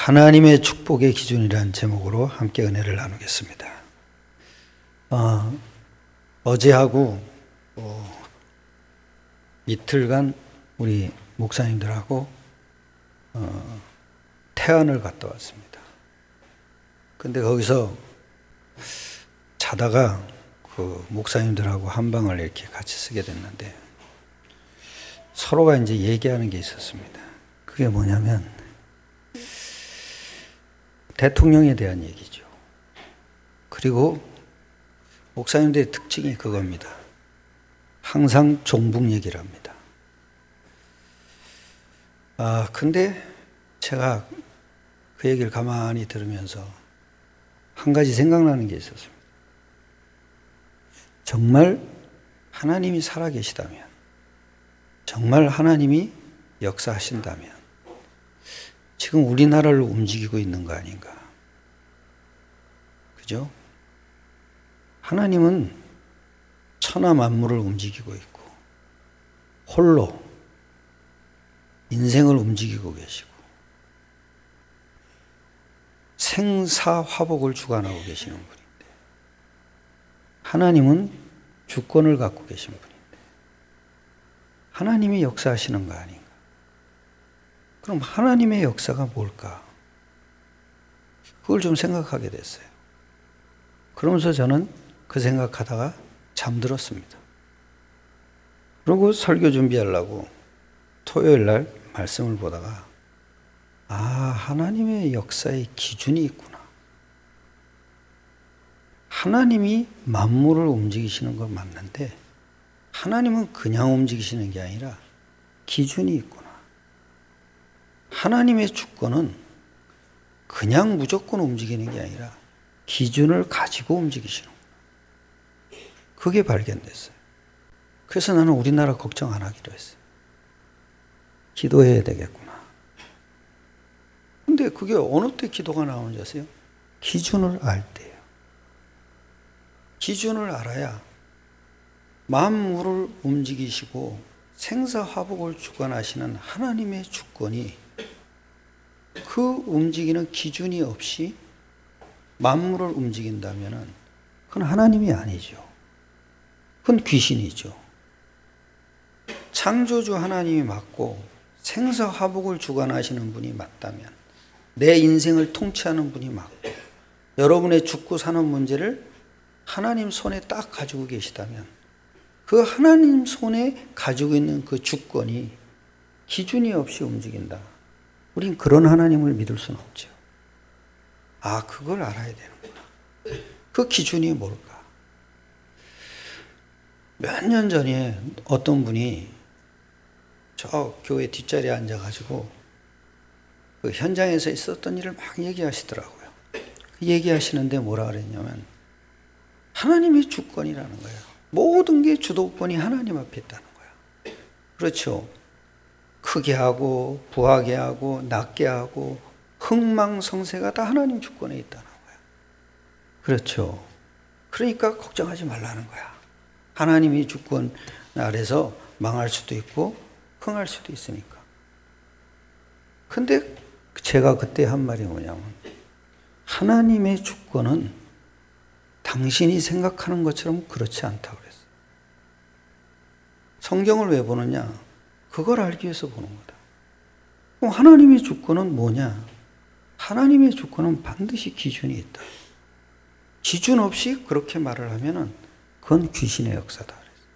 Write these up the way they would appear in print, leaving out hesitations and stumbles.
하나님의 축복의 기준이라는 제목으로 함께 은혜를 나누겠습니다. 어제하고 이틀간 우리 목사님들하고 태안을 갔다 왔습니다. 근데 거기서 자다가 그 목사님들하고 한 방을 이렇게 같이 쓰게 됐는데 서로가 이제 얘기하는 게 있었습니다. 그게 뭐냐면 대통령에 대한 얘기죠. 그리고 목사님들의 특징이 그겁니다. 항상 종북 얘기를 합니다. 근데 제가 그 얘기를 가만히 들으면서 한 가지 생각나는 게 있었습니다. 정말 하나님이 살아계시다면, 정말 하나님이 역사하신다면 지금 우리나라를 움직이고 있는 거 아닌가? 그죠? 하나님은 천하 만물을 움직이고 있고 홀로 인생을 움직이고 계시고 생사화복을 주관하고 계시는 분인데 하나님은 주권을 갖고 계신 분인데 하나님이 역사하시는 거 아닌가? 그럼 하나님의 역사가 뭘까? 그걸 좀 생각하게 됐어요. 그러면서 저는 그 생각하다가 잠들었습니다. 그리고 설교 준비하려고 토요일 날 말씀을 보다가 하나님의 역사의 기준이 있구나. 하나님이 만물을 움직이시는 건 맞는데 하나님은 그냥 움직이시는 게 아니라 기준이 있구나. 하나님의 주권은 그냥 무조건 움직이는 게 아니라 기준을 가지고 움직이시는 거예요. 그게 발견됐어요. 그래서 나는 우리나라 걱정 안 하기로 했어요. 기도해야 되겠구나. 근데 그게 어느 때 기도가 나오는지 아세요? 기준을 알 때예요. 기준을 알아야 만물을 움직이시고 생사화복을 주관하시는 하나님의 주권이 그 움직이는 기준이 없이 만물을 움직인다면 그건 하나님이 아니죠. 그건 귀신이죠. 창조주 하나님이 맞고 생사화복을 주관하시는 분이 맞다면 내 인생을 통치하는 분이 맞고 여러분의 죽고 사는 문제를 하나님 손에 딱 가지고 계시다면 그 하나님 손에 가지고 있는 그 주권이 기준이 없이 움직인다. 우린 그런 하나님을 믿을 수는 없죠. 그걸 알아야 되는구나. 그 기준이 뭘까? 몇 년 전에 어떤 분이 저 교회 뒷자리에 앉아가지고 그 현장에서 있었던 일을 막 얘기하시더라고요. 얘기하시는데 뭐라 그랬냐면 하나님의 주권이라는 거예요. 모든 게 주도권이 하나님 앞에 있다는 거야. 그렇죠. 크게 하고 부하게 하고 낮게 하고 흥망성쇠가 다 하나님 주권에 있다는 거야. 그렇죠. 그러니까 걱정하지 말라는 거야. 하나님이 주권 아래서 망할 수도 있고 흥할 수도 있으니까. 근데 제가 그때 한 말이 뭐냐면 하나님의 주권은 당신이 생각하는 것처럼 그렇지 않다고 그랬어요. 성경을 왜 보느냐? 그걸 알기 위해서 보는 거다. 그럼 하나님의 주권은 뭐냐? 하나님의 주권은 반드시 기준이 있다. 기준 없이 그렇게 말을 하면은 그건 귀신의 역사다.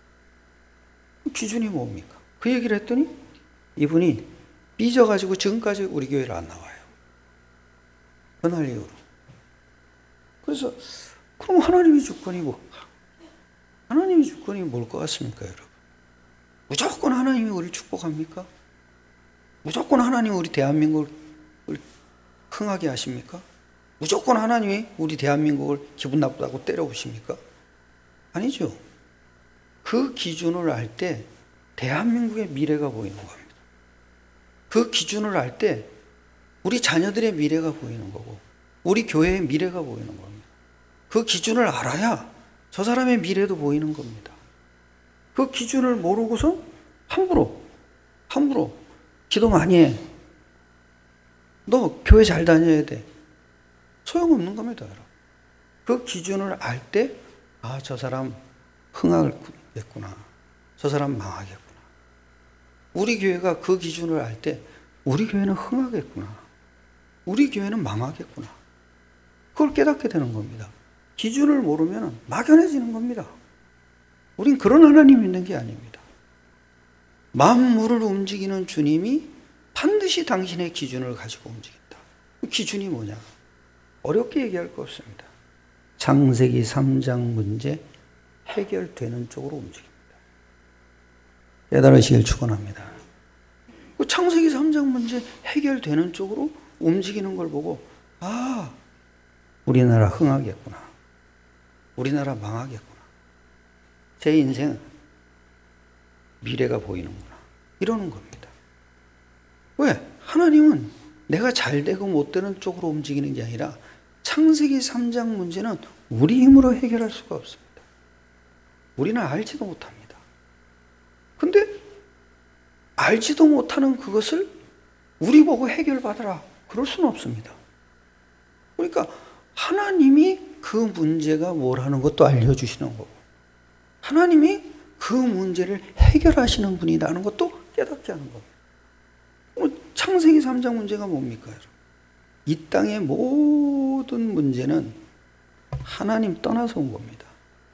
기준이 뭡니까? 그 얘기를 했더니 이분이 삐져가지고 지금까지 우리 교회를 안 나와요. 그날 이후로. 그래서 그럼 하나님의 주권이 뭘까? 하나님의 주권이 뭘 것 같습니까, 여러분? 무조건 하나님이 우리를 축복합니까? 무조건 하나님이 우리 대한민국을 흥하게 하십니까? 무조건 하나님이 우리 대한민국을 기분 나쁘다고 때려부십니까? 아니죠. 그 기준을 알 때 대한민국의 미래가 보이는 겁니다. 그 기준을 알 때 우리 자녀들의 미래가 보이는 거고 우리 교회의 미래가 보이는 겁니다. 그 기준을 알아야 저 사람의 미래도 보이는 겁니다. 그 기준을 모르고서 함부로 기도 많이 해. 너 교회 잘 다녀야 돼. 소용없는 겁니다, 여러분. 그 기준을 알 때, 아, 저 사람 흥하겠구나. 저 사람 망하겠구나. 우리 교회가 그 기준을 알 때, 우리 교회는 흥하겠구나. 우리 교회는 망하겠구나. 그걸 깨닫게 되는 겁니다. 기준을 모르면 막연해지는 겁니다. 우린 그런 하나님이 있는 게 아닙니다. 만물을 움직이는 주님이 반드시 당신의 기준을 가지고 움직인다. 그 기준이 뭐냐? 어렵게 얘기할 거 없습니다. 창세기 3장 문제 해결되는 쪽으로 움직입니다. 깨달으시길 축원합니다. 그 창세기 3장 문제 해결되는 쪽으로 움직이는 걸 보고, 아, 우리나라 흥하겠구나. 우리나라 망하겠구나. 제 인생 미래가 보이는구나. 이러는 겁니다. 왜? 하나님은 내가 잘 되고 못 되는 쪽으로 움직이는 게 아니라 창세기 3장 문제는 우리 힘으로 해결할 수가 없습니다. 우리는 알지도 못합니다. 근데 알지도 못하는 그것을 우리 보고 해결받으라. 그럴 수는 없습니다. 그러니까 하나님이 그 문제가 뭐라는 것도 알려주시는 거고, 하나님이 그 문제를 해결하시는 분이라는 것도 깨닫게 하는 겁니다. 창세기 3장 문제가 뭡니까, 여러분? 이 땅의 모든 문제는 하나님 떠나서 온 겁니다.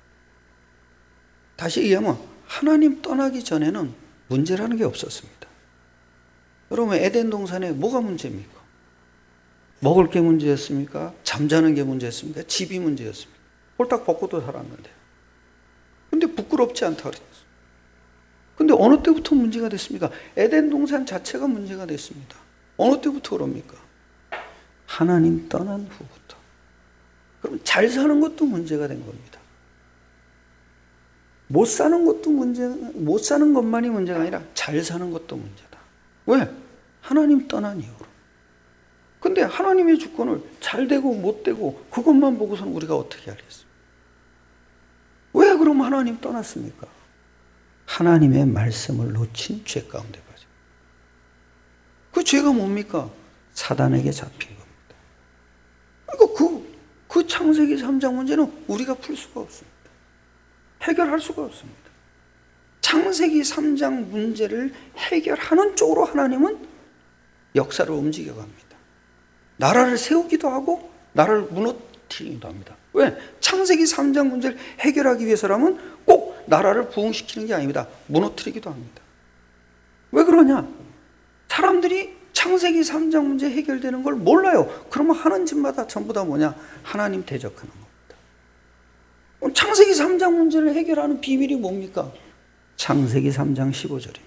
다시 얘기하면 하나님 떠나기 전에는 문제라는 게 없었습니다. 여러분, 에덴 동산에 뭐가 문제입니까? 먹을 게 문제였습니까? 잠자는 게 문제였습니까? 집이 문제였습니까? 홀딱 벗고도 살았는데. 근데 부끄럽지 않다 그랬어요. 근데 어느 때부터 문제가 됐습니까? 에덴 동산 자체가 문제가 됐습니다. 어느 때부터 그럽니까? 하나님 떠난 후부터. 그럼 잘 사는 것도 문제가 된 겁니다. 못 사는 것만이 문제가 아니라 잘 사는 것도 문제다. 왜? 하나님 떠난 이유로. 근데 하나님의 주권을 잘 되고 못 되고 그것만 보고서는 우리가 어떻게 하겠습니까? 왜 그럼 하나님 떠났습니까? 하나님의 말씀을 놓친 죄 가운데 빠져. 그 죄가 뭡니까? 사단에게 잡힌 겁니다. 그러니까 그 창세기 3장 문제는 우리가 풀 수가 없습니다. 해결할 수가 없습니다. 창세기 3장 문제를 해결하는 쪽으로 하나님은 역사를 움직여 갑니다. 나라를 세우기도 하고 나라를 무너뜨리기도 합니다. 왜? 창세기 3장 문제를 해결하기 위해서라면 꼭 나라를 부흥시키는 게 아닙니다. 무너뜨리기도 합니다. 왜 그러냐? 사람들이 창세기 3장 문제 해결되는 걸 몰라요. 그러면 하는 짓마다 전부 다 뭐냐? 하나님 대적하는 겁니다. 창세기 3장 문제를 해결하는 비밀이 뭡니까? 창세기 3장 15절입니다.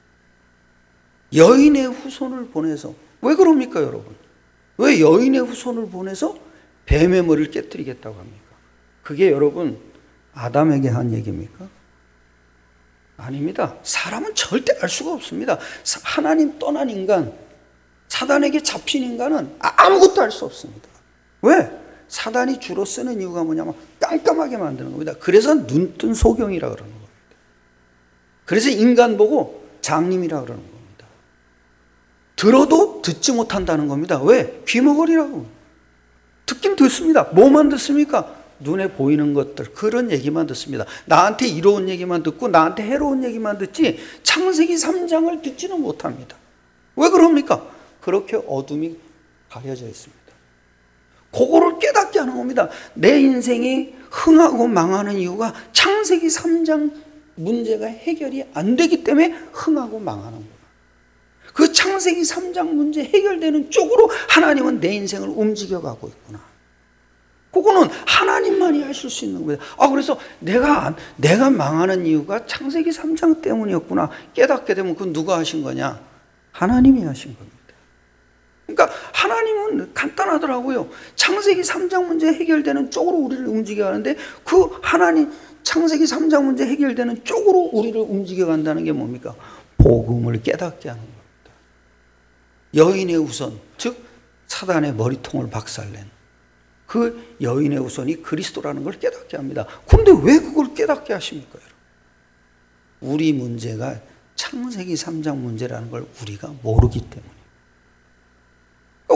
여인의 후손을 보내서, 왜 그럽니까, 여러분? 왜 여인의 후손을 보내서 뱀의 머리를 깨뜨리겠다고 합니까? 그게 여러분 아담에게 한 얘기입니까? 아닙니다. 사람은 절대 알 수가 없습니다. 하나님 떠난 인간, 사단에게 잡힌 인간은 아무것도 알 수 없습니다. 왜? 사단이 주로 쓰는 이유가 뭐냐면 깜깜하게 만드는 겁니다. 그래서 눈뜬 소경이라 그러는 겁니다. 그래서 인간 보고 장님이라 그러는 겁니다. 들어도 듣지 못한다는 겁니다. 왜? 귀머거리라고. 듣긴 듣습니다. 뭐만 듣습니까? 눈에 보이는 것들, 그런 얘기만 듣습니다. 나한테 이로운 얘기만 듣고 나한테 해로운 얘기만 듣지 창세기 3장을 듣지는 못합니다. 왜 그럽니까? 그렇게 어둠이 가려져 있습니다. 그거를 깨닫게 하는 겁니다. 내 인생이 흥하고 망하는 이유가 창세기 3장 문제가 해결이 안 되기 때문에 흥하고 망하는 거예요. 그 창세기 3장 문제 해결되는 쪽으로 하나님은 내 인생을 움직여가고 있구나. 그거는 하나님만이 하실 수 있는 거예요. 그래서 내가 망하는 이유가 창세기 3장 때문이었구나. 깨닫게 되면 그건 누가 하신 거냐? 하나님이 하신 겁니다. 그러니까 하나님은 간단하더라고요. 창세기 3장 문제 해결되는 쪽으로 우리를 움직여가는데 그 하나님 창세기 3장 문제 해결되는 쪽으로 우리를 움직여간다는 게 뭡니까? 복음을 깨닫게 하는 겁니다. 여인의 후손, 즉 사단의 머리통을 박살낸 그 여인의 후손이 그리스도라는 걸 깨닫게 합니다. 그런데 왜 그걸 깨닫게 하십니까? 우리 문제가 창세기 3장 문제라는 걸 우리가 모르기 때문에.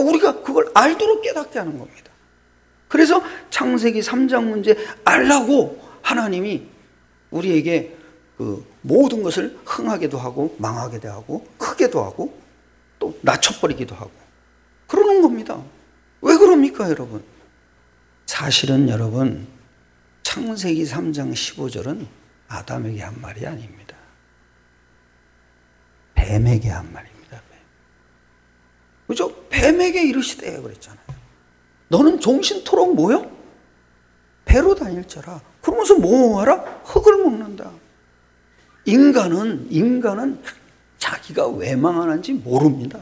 우리가 그걸 알도록 깨닫게 하는 겁니다. 그래서 창세기 3장 문제 알라고 하나님이 우리에게 그 모든 것을 흥하게도 하고 망하게도 하고 크게도 하고 또 낮춰버리기도 하고 그러는 겁니다. 왜 그럽니까, 여러분? 사실은 여러분, 창세기 3장 15절은 아담에게 한 말이 아닙니다. 뱀에게 한 말입니다. 그죠? 뱀에게 이르시되 그랬잖아요. 너는 종신토록 뭐요? 배로 다닐자라. 그러면서 뭐하라? 흙을 먹는다. 인간은 자기가 왜 망하는지 모릅니다.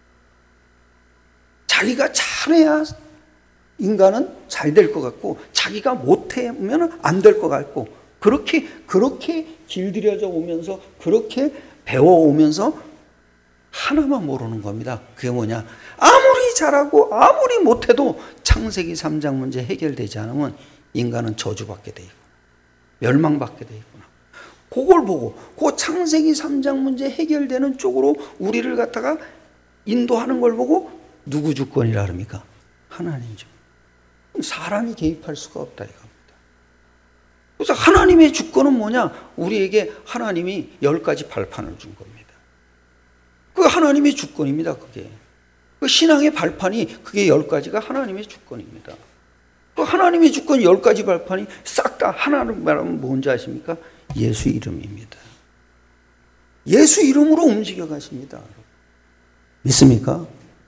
자기가 잘해야 인간은 잘 될 것 같고, 자기가 못하면 안 될 것 같고, 그렇게 길들여져 오면서, 그렇게 배워오면서 하나만 모르는 겁니다. 그게 뭐냐? 아무리 잘하고 아무리 못해도 창세기 3장 문제 해결되지 않으면 인간은 저주받게 돼 있고 멸망받게 돼 있구나. 그걸 보고 그 창세기 3장 문제 해결되는 쪽으로 우리를 갖다가 인도하는 걸 보고 누구 주권이라 그럽니까? 하나님이죠. 사람이 개입할 수가 없다 이겁니다. 그래서 하나님의 주권은 뭐냐? 우리에게 하나님이 10가지 발판을 준 겁니다. 그 하나님의 주권입니다. 그게 그 신앙의 발판이 그게 10가지가 하나님의 주권입니다. 그 하나님의 주권 10가지 발판이 싹 다 하나로 말하면 뭔지 아십니까? 예수 이름입니다. 예수 이름으로 움직여 가십니다. 믿습니까?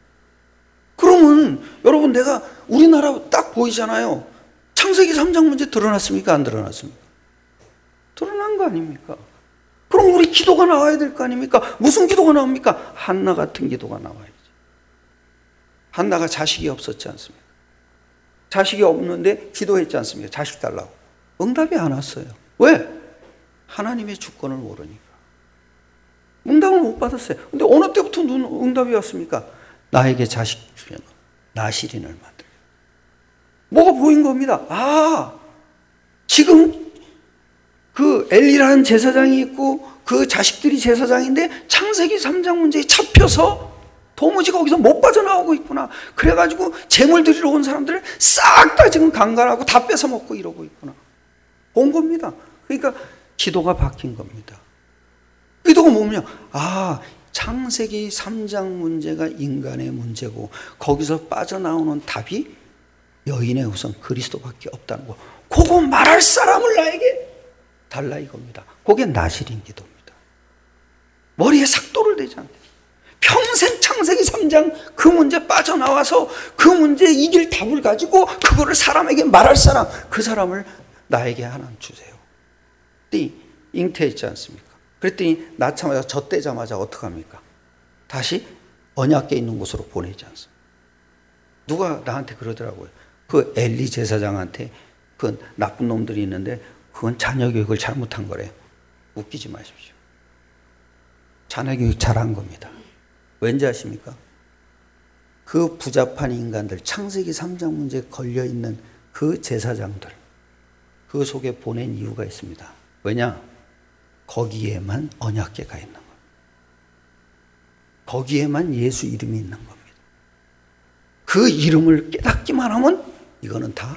그러면 여러분, 내가 우리나라 딱 보이잖아요. 창세기 3장 문제 드러났습니까? 안 드러났습니까? 드러난 거 아닙니까? 그럼 우리 기도가 나와야 될 거 아닙니까? 무슨 기도가 나옵니까? 한나 같은 기도가 나와야지. 한나가 자식이 없었지 않습니까? 자식이 없는데 기도했지 않습니까? 자식 달라고. 응답이 안 왔어요. 왜? 하나님의 주권을 모르니까. 응답을 못 받았어요. 근데 어느 때부터 응답이 왔습니까? 나에게 자식 주면 나실인을 만들어. 뭐가 보인 겁니다. 아, 지금 그 엘리라는 제사장이 있고 그 자식들이 제사장인데 창세기 3장 문제에 잡혀서 도무지 거기서 못 빠져나오고 있구나. 그래가지고 재물 드리러 온 사람들을 싹 다 지금 강간하고 다 뺏어먹고 이러고 있구나. 본 겁니다. 그러니까 기도가 바뀐 겁니다. 기도가 뭐냐? 아, 창세기 3장 문제가 인간의 문제고 거기서 빠져나오는 답이 여인의 우선 그리스도밖에 없다는 거. 그거 말할 사람을 나에게 달라 이겁니다. 그게 나실인 기도입니다. 머리에 삭도를 대지 않게. 평생 창세기 3장 그 문제 빠져나와서 그 문제에 이길 답을 가지고 그거를 사람에게 말할 사람, 그 사람을 나에게 하나님 주세요. 그랬더니 잉태했지 않습니까? 그랬더니 낳자마자 젖대자마자 어떡합니까? 다시 언약궤 있는 곳으로 보내지 않습니까? 누가 나한테 그러더라고요. 그 엘리 제사장한테 그 나쁜 놈들이 있는데 그건 자녀 교육을 잘못한 거래요. 웃기지 마십시오. 자녀 교육 잘한 겁니다. 왠지 아십니까? 그 부잡한 인간들, 창세기 3장 문제에 걸려있는 그 제사장들, 그 속에 보낸 이유가 있습니다. 왜냐? 거기에만 언약궤가 있는 겁니다. 거기에만 예수 이름이 있는 겁니다. 그 이름을 깨닫기만 하면 이거는 다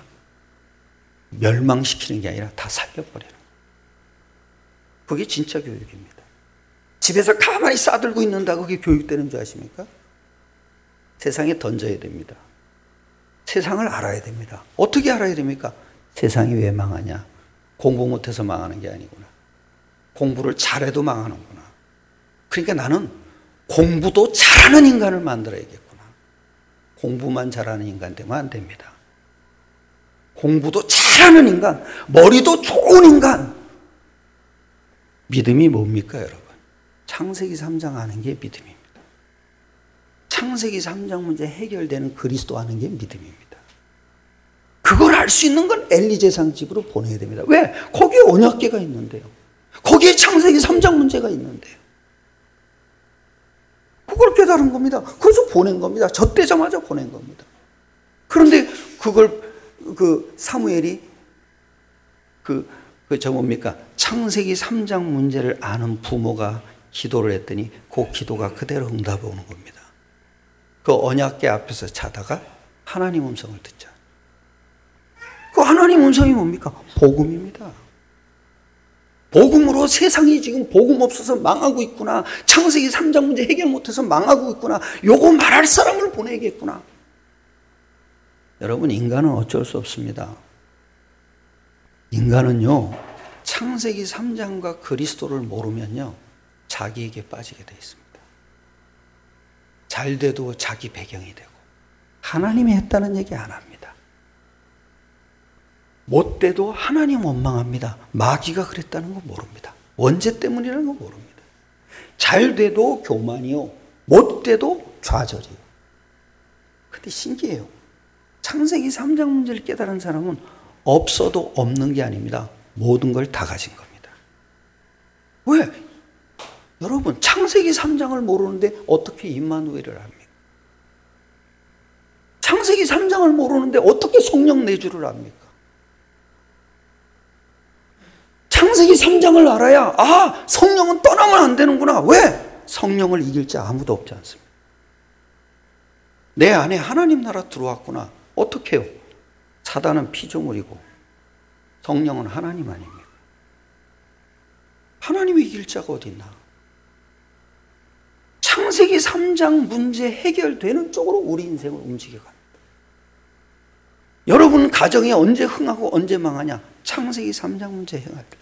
멸망시키는 게 아니라 다 살려버리는 거예요. 그게 진짜 교육입니다. 집에서 가만히 싸들고 있는다 그게 교육되는 줄 아십니까? 세상에 던져야 됩니다. 세상을 알아야 됩니다. 어떻게 알아야 됩니까? 세상이 왜 망하냐? 공부 못해서 망하는 게 아니구나. 공부를 잘해도 망하는구나. 그러니까 나는 공부도 잘하는 인간을 만들어야겠구나. 공부만 잘하는 인간 되면 안 됩니다. 공부도 잘하는 인간, 머리도 좋은 인간. 믿음이 뭡니까, 여러분? 창세기 3장 아는 게 믿음입니다. 창세기 3장 문제 해결되는 그리스도 아는 게 믿음입니다. 그걸 알 수 있는 건 엘리 제사장 집으로 보내야 됩니다. 왜? 거기에 언약궤가 있는데요. 거기에 창세기 3장 문제가 있는데요. 그걸 깨달은 겁니다. 그래서 보낸 겁니다. 젖대자마자 보낸 겁니다. 그런데 그걸 사무엘이 뭡니까? 창세기 3장 문제를 아는 부모가 기도를 했더니 그 기도가 그대로 응답이 오는 겁니다. 그 언약궤 앞에서 자다가 하나님 음성을 듣자. 그 하나님 음성이 뭡니까? 복음입니다. 복음으로 세상이 지금 복음 없어서 망하고 있구나. 창세기 3장 문제 해결 못해서 망하고 있구나. 요거 말할 사람을 보내겠구나. 여러분, 인간은 어쩔 수 없습니다. 인간은요, 창세기 3장과 그리스도를 모르면요, 자기에게 빠지게 되어 있습니다. 잘 돼도 자기 배경이 되고, 하나님이 했다는 얘기 안 합니다. 못 돼도 하나님 원망합니다. 마귀가 그랬다는 거 모릅니다. 원죄 때문이라는 거 모릅니다. 잘 돼도 교만이요, 못 돼도 좌절이요. 근데 신기해요. 창세기 3장 문제를 깨달은 사람은 없어도 없는 게 아닙니다. 모든 걸 다 가진 겁니다. 왜? 여러분, 창세기 3장을 모르는데 어떻게 임마누엘을 합니까? 창세기 3장을 모르는데 어떻게 성령 내주를 합니까? 창세기 3장을 알아야, 아, 성령은 떠나면 안 되는구나. 왜? 성령을 이길 자 아무도 없지 않습니다. 내 안에 하나님 나라 들어왔구나. 어떻게 해요? 사단은 피조물이고 성령은 하나님 아닙니까? 하나님이 이길 자가 어디 있나? 창세기 3장 문제 해결되는 쪽으로 우리 인생을 움직여 갑니다. 여러분 가정이 언제 흥하고 언제 망하냐? 창세기 3장 문제 행할 때.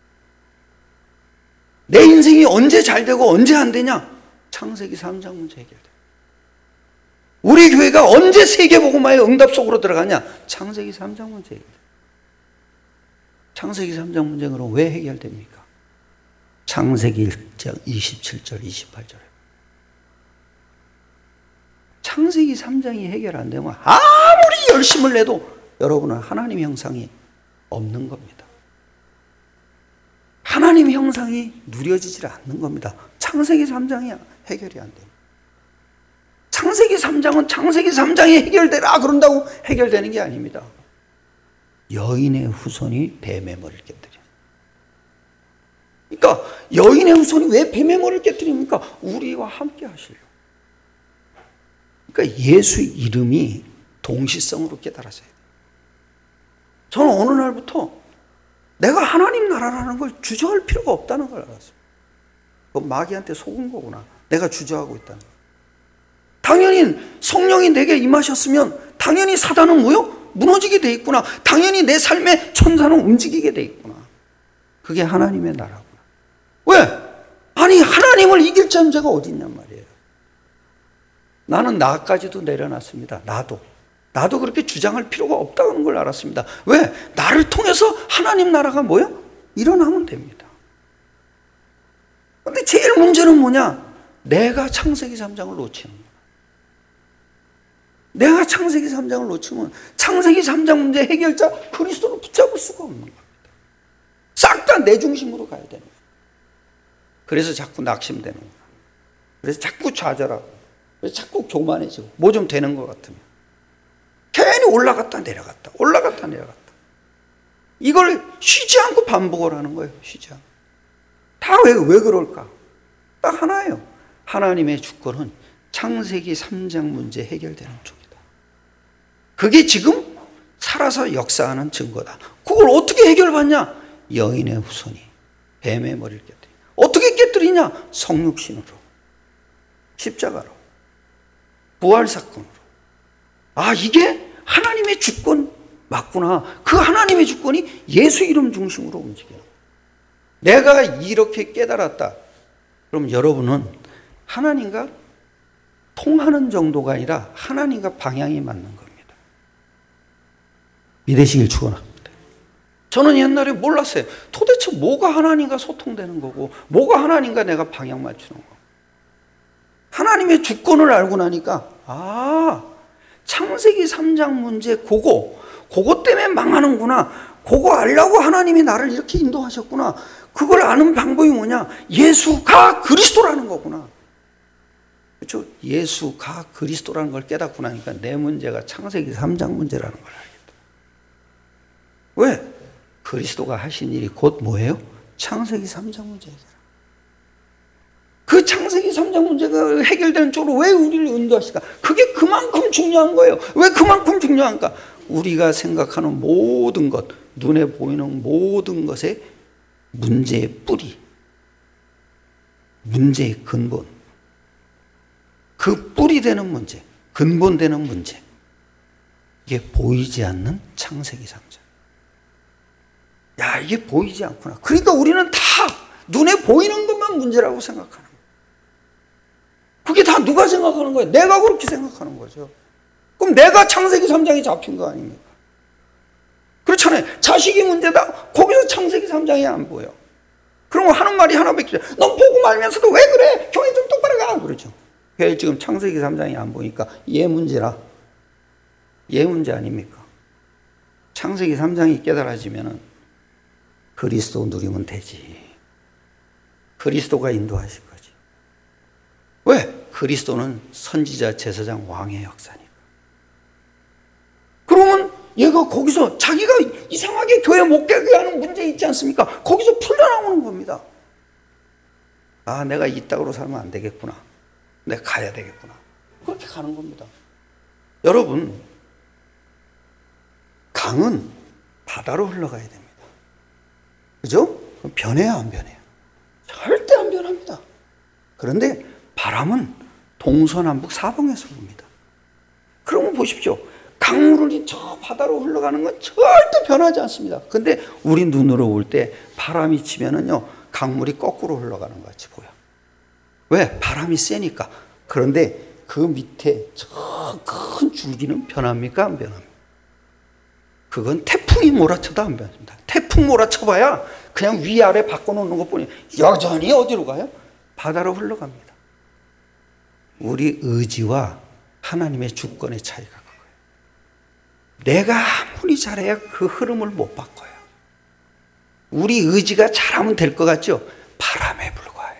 내 인생이 언제 잘 되고 언제 안 되냐? 창세기 3장 문제 해결돼. 우리 교회가 언제 세계복음화의 응답 속으로 들어가냐? 창세기 3장 문제 해결돼. 창세기 3장 문제는 그럼 왜 해결됩니까? 창세기 1장 27절 28절에 창세기 3장이 해결 안 되면 아무리 열심을 내도 여러분은 하나님 형상이 없는 겁니다. 하나님 형상이 누려지질 않는 겁니다. 창세기 3장이 해결이 안 됩니다. 창세기 3장은 창세기 3장이 해결되라 그런다고 해결되는 게 아닙니다. 여인의 후손이 뱀의 머리를 깨뜨려. 그러니까 여인의 후손이 왜 뱀의 머리를 깨뜨립니까? 우리와 함께 하시려고. 그러니까 예수 이름이 동시성으로 깨달아져야 돼요. 저는 어느 날부터 내가 하나님 나라라는 걸 주저할 필요가 없다는 걸 알았어요. 그건 마귀한테 속은 거구나. 내가 주저하고 있다는 거. 당연히 성령이 내게 임하셨으면 당연히 사단은 뭐요? 무너지게 돼 있구나. 당연히 내 삶의 천사는 움직이게 돼 있구나. 그게 하나님의 나라구나. 왜? 아니 하나님을 이길 존재가 어디 있냔 말이에요. 나는 나까지도 내려놨습니다. 나도 그렇게 주장할 필요가 없다는 걸 알았습니다. 왜? 나를 통해서 하나님 나라가 뭐요? 일어나면 됩니다. 근데 제일 문제는 뭐냐? 내가 창세기 3장을 놓치는 거야. 내가 창세기 3장을 놓치면 창세기 3장 문제 해결자 그리스도를 붙잡을 수가 없는 겁니다. 싹 다 내 중심으로 가야 되는 거야. 그래서 자꾸 낙심되는 거야. 그래서 자꾸 좌절하고 그래서 자꾸 교만해지고 뭐 좀 되는 것 같으면 괜히 올라갔다 내려갔다 올라갔다 내려갔다 이걸 쉬지 않고 반복을 하는 거예요. 쉬지 않고. 다 왜 그럴까? 딱 하나예요. 하나님의 주권은 창세기 3장 문제 해결되는 쪽이다. 그게 지금 살아서 역사하는 증거다. 그걸 어떻게 해결받냐? 여인의 후손이 뱀의 머리를 깨뜨려. 어떻게 깨뜨리냐? 성육신으로, 십자가로, 부활사건으로. 아, 이게 하나님의 주권 맞구나. 그 하나님의 주권이 예수 이름 중심으로 움직여요. 내가 이렇게 깨달았다. 그럼 여러분은 하나님과 통하는 정도가 아니라 하나님과 방향이 맞는 겁니다. 믿으시길 축원합니다. 저는 옛날에 몰랐어요. 도대체 뭐가 하나님과 소통되는 거고 뭐가 하나님과 내가 방향 맞추는 거고. 하나님의 주권을 알고 나니까 창세기 3장 문제 그거 때문에 망하는구나. 그거 알려고 하나님이 나를 이렇게 인도하셨구나. 그걸 아는 방법이 뭐냐? 예수가 그리스도라는 거구나. 그렇죠? 예수가 그리스도라는 걸 깨닫고 나니까 내 문제가 창세기 3장 문제라는 걸 알겠다. 왜? 그리스도가 하신 일이 곧 뭐예요? 창세기 3장 문제예요. 그 창세기 3장 문제가 해결되는 쪽으로 왜 우리를 인도하실까? 그게 그만큼 중요한 거예요. 왜 그만큼 중요한가? 우리가 생각하는 모든 것, 눈에 보이는 모든 것의 문제의 뿌리, 문제의 근본, 그 뿌리 되는 문제, 근본 되는 문제, 이게 보이지 않는 창세기 3장. 야, 이게 보이지 않구나. 그러니까 우리는 다 눈에 보이는 것만 문제라고 생각하는 거예요. 그게 다 누가 생각하는 거예요? 내가 그렇게 생각하는 거죠. 그럼 내가 창세기 3장에 잡힌 거 아닙니까? 그렇잖아요. 자식이 문제다. 거기서 창세기 3장이 안 보여. 그러면 하는 말이 하나밖에 없어요. 넌 보고 말면서도 왜 그래? 교회 좀 똑바로 가. 그러죠. 교회 지금 창세기 3장이 안 보니까 얘 문제라. 얘 문제 아닙니까? 창세기 3장이 깨달아지면은 그리스도 누리면 되지. 그리스도가 인도하실 거지. 왜? 그리스도는 선지자, 제사장, 왕의 역사니까. 그러면 얘가 거기서 자기가 이상하게 교회 못 가게 하는 문제 있지 않습니까? 거기서 풀려나오는 겁니다. 아, 내가 이 땅으로 살면 안 되겠구나. 내가 가야 되겠구나. 그렇게 가는 겁니다. 여러분, 강은 바다로 흘러가야 됩니다. 그죠? 변해야 안 변해요? 절대 안 변합니다. 그런데 바람은 동서남북 사방에서 붑니다. 그러면 보십시오. 강물이 저 바다로 흘러가는 건 절대 변하지 않습니다. 근데 우리 눈으로 볼 때 바람이 치면은요, 강물이 거꾸로 흘러가는 것 같이 보여. 왜? 바람이 세니까. 그런데 그 밑에 저 큰 줄기는 변합니까? 안 변합니까? 그건 태풍이 몰아쳐도 안 변합니다. 태풍 몰아쳐봐야 그냥 위아래 바꿔놓는 것뿐이 여전히 어디로 가요? 바다로 흘러갑니다. 우리 의지와 하나님의 주권의 차이가 그거예요. 내가 아무리 잘해야 그 흐름을 못 바꿔요. 우리 의지가 잘하면 될 것 같죠? 바람에 불과해.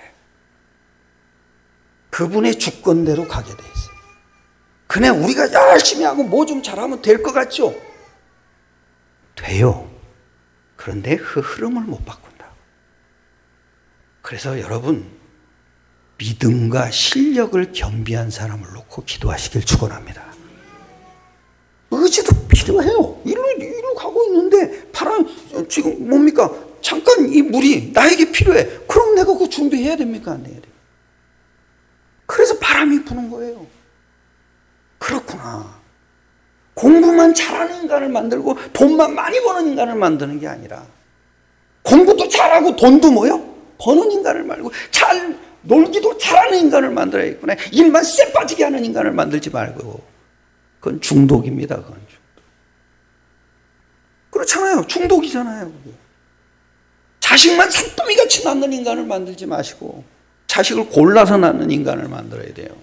그분의 주권대로 가게 돼 있어요. 그냥 우리가 열심히 하고 뭐 좀 잘하면 될 것 같죠? 돼요. 그런데 그 흐름을 못 바꾼다. 그래서 여러분, 믿음과 실력을 겸비한 사람을 놓고 기도하시길 축원합니다. 의지도 필요해요. 일로 가고 있는데 바람 지금 뭡니까? 잠깐 이 물이 나에게 필요해. 그럼 내가 그거 준비해야 됩니까? 안 해야 돼요? 그래서 바람이 부는 거예요. 그렇구나. 공부만 잘하는 인간을 만들고 돈만 많이 버는 인간을 만드는 게 아니라, 공부도 잘하고 돈도 뭐요? 버는 인간을 말고 잘 놀기도 잘하는 인간을 만들어야겠구나. 일만 쎄 빠지게 하는 인간을 만들지 말고. 그건 중독입니다. 그건 중독. 그렇잖아요. 중독이잖아요. 그게. 자식만 산더미같이 낳는 인간을 만들지 마시고 자식을 골라서 낳는 인간을 만들어야 돼요.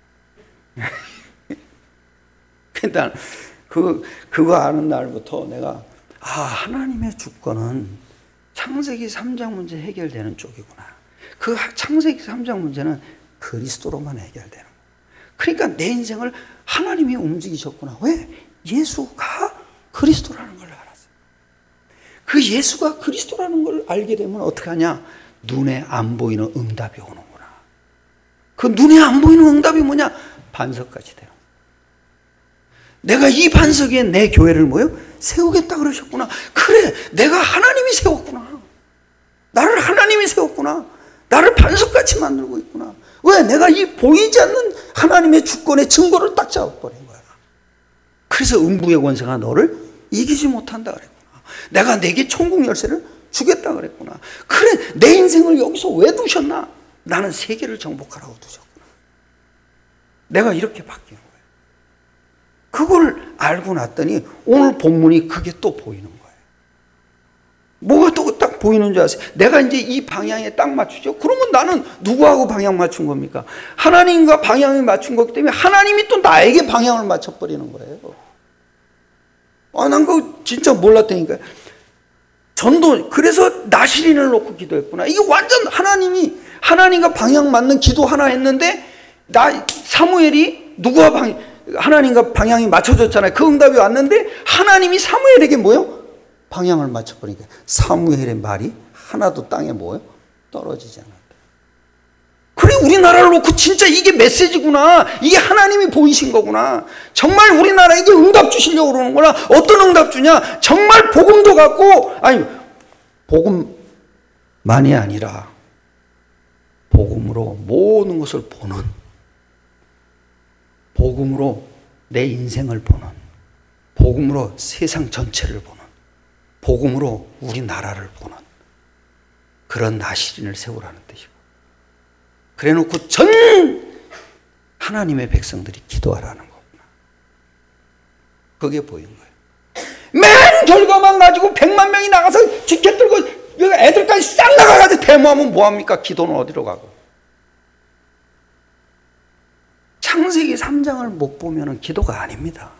일단 그거 아는 날부터 내가 하나님의 주권은 창세기 3장 문제 해결되는 쪽이구나. 그 창세기 3장 문제는 그리스도로만 해결되는 거예요. 그러니까 내 인생을 하나님이 움직이셨구나. 왜? 예수가 그리스도라는 걸 알았어요. 그 예수가 그리스도라는 걸 알게 되면 어떻게 하냐? 눈에 안 보이는 응답이 오는구나. 그 눈에 안 보이는 응답이 뭐냐? 반석까지 돼요. 내가 이 반석 위에 내 교회를 뭐요? 세우겠다 그러셨구나. 그래, 내가 하나님이 세웠구나. 나를 하나님이 세웠구나. 나를 반석같이 만들고 있구나. 왜? 내가 이 보이지 않는 하나님의 주권의 증거를 딱 잡아버린 거야. 그래서 음부의 권세가 너를 이기지 못한다 그랬구나. 내가 내게 천국 열쇠를 주겠다 그랬구나. 그래, 내 인생을 여기서 왜 두셨나? 나는 세계를 정복하라고 두셨구나. 내가 이렇게 바뀌는 거예요. 그걸 알고 났더니 오늘 본문이 그게 또 보이는 거예요. 뭐가 또 딱 보이는 줄 아세요? 내가 이제 이 방향에 딱 맞추죠? 그러면 나는 누구하고 방향 맞춘 겁니까? 하나님과 방향을 맞춘 거기 때문에 하나님이 또 나에게 방향을 맞춰버리는 거예요. 난 그거 진짜 몰랐다니까요. 전도, 그래서 나시린을 놓고 기도했구나. 이게 완전 하나님과 방향 맞는 기도 하나 했는데, 사무엘이 하나님과 방향이 맞춰졌잖아요. 그 응답이 왔는데, 하나님이 사무엘에게 뭐요? 방향을 맞춰버리니까, 사무엘의 말이 하나도 땅에 뭐요? 떨어지지 않았다. 그래, 우리나라를 놓고 진짜 이게 메시지구나. 이게 하나님이 보이신 거구나. 정말 우리나라에게 응답 주시려고 그러는구나. 어떤 응답 주냐? 정말 복음도 갖고, 아니, 복음만이 아니라 복음으로 모든 것을 보는, 복음으로 내 인생을 보는, 복음으로 세상 전체를 보는, 복음으로 우리나라를 보는 그런 나시린을 세우라는 뜻이고, 그래 놓고 전 하나님의 백성들이 기도하라는 거구나. 그게 보인 거예요. 맨 결과만 가지고 100만 명이 나가서 지켓 들고 애들까지 싹 나가가지고 데모하면 뭐합니까? 기도는 어디로 가고. 창세기 3장을 못 보면 기도가 아닙니다.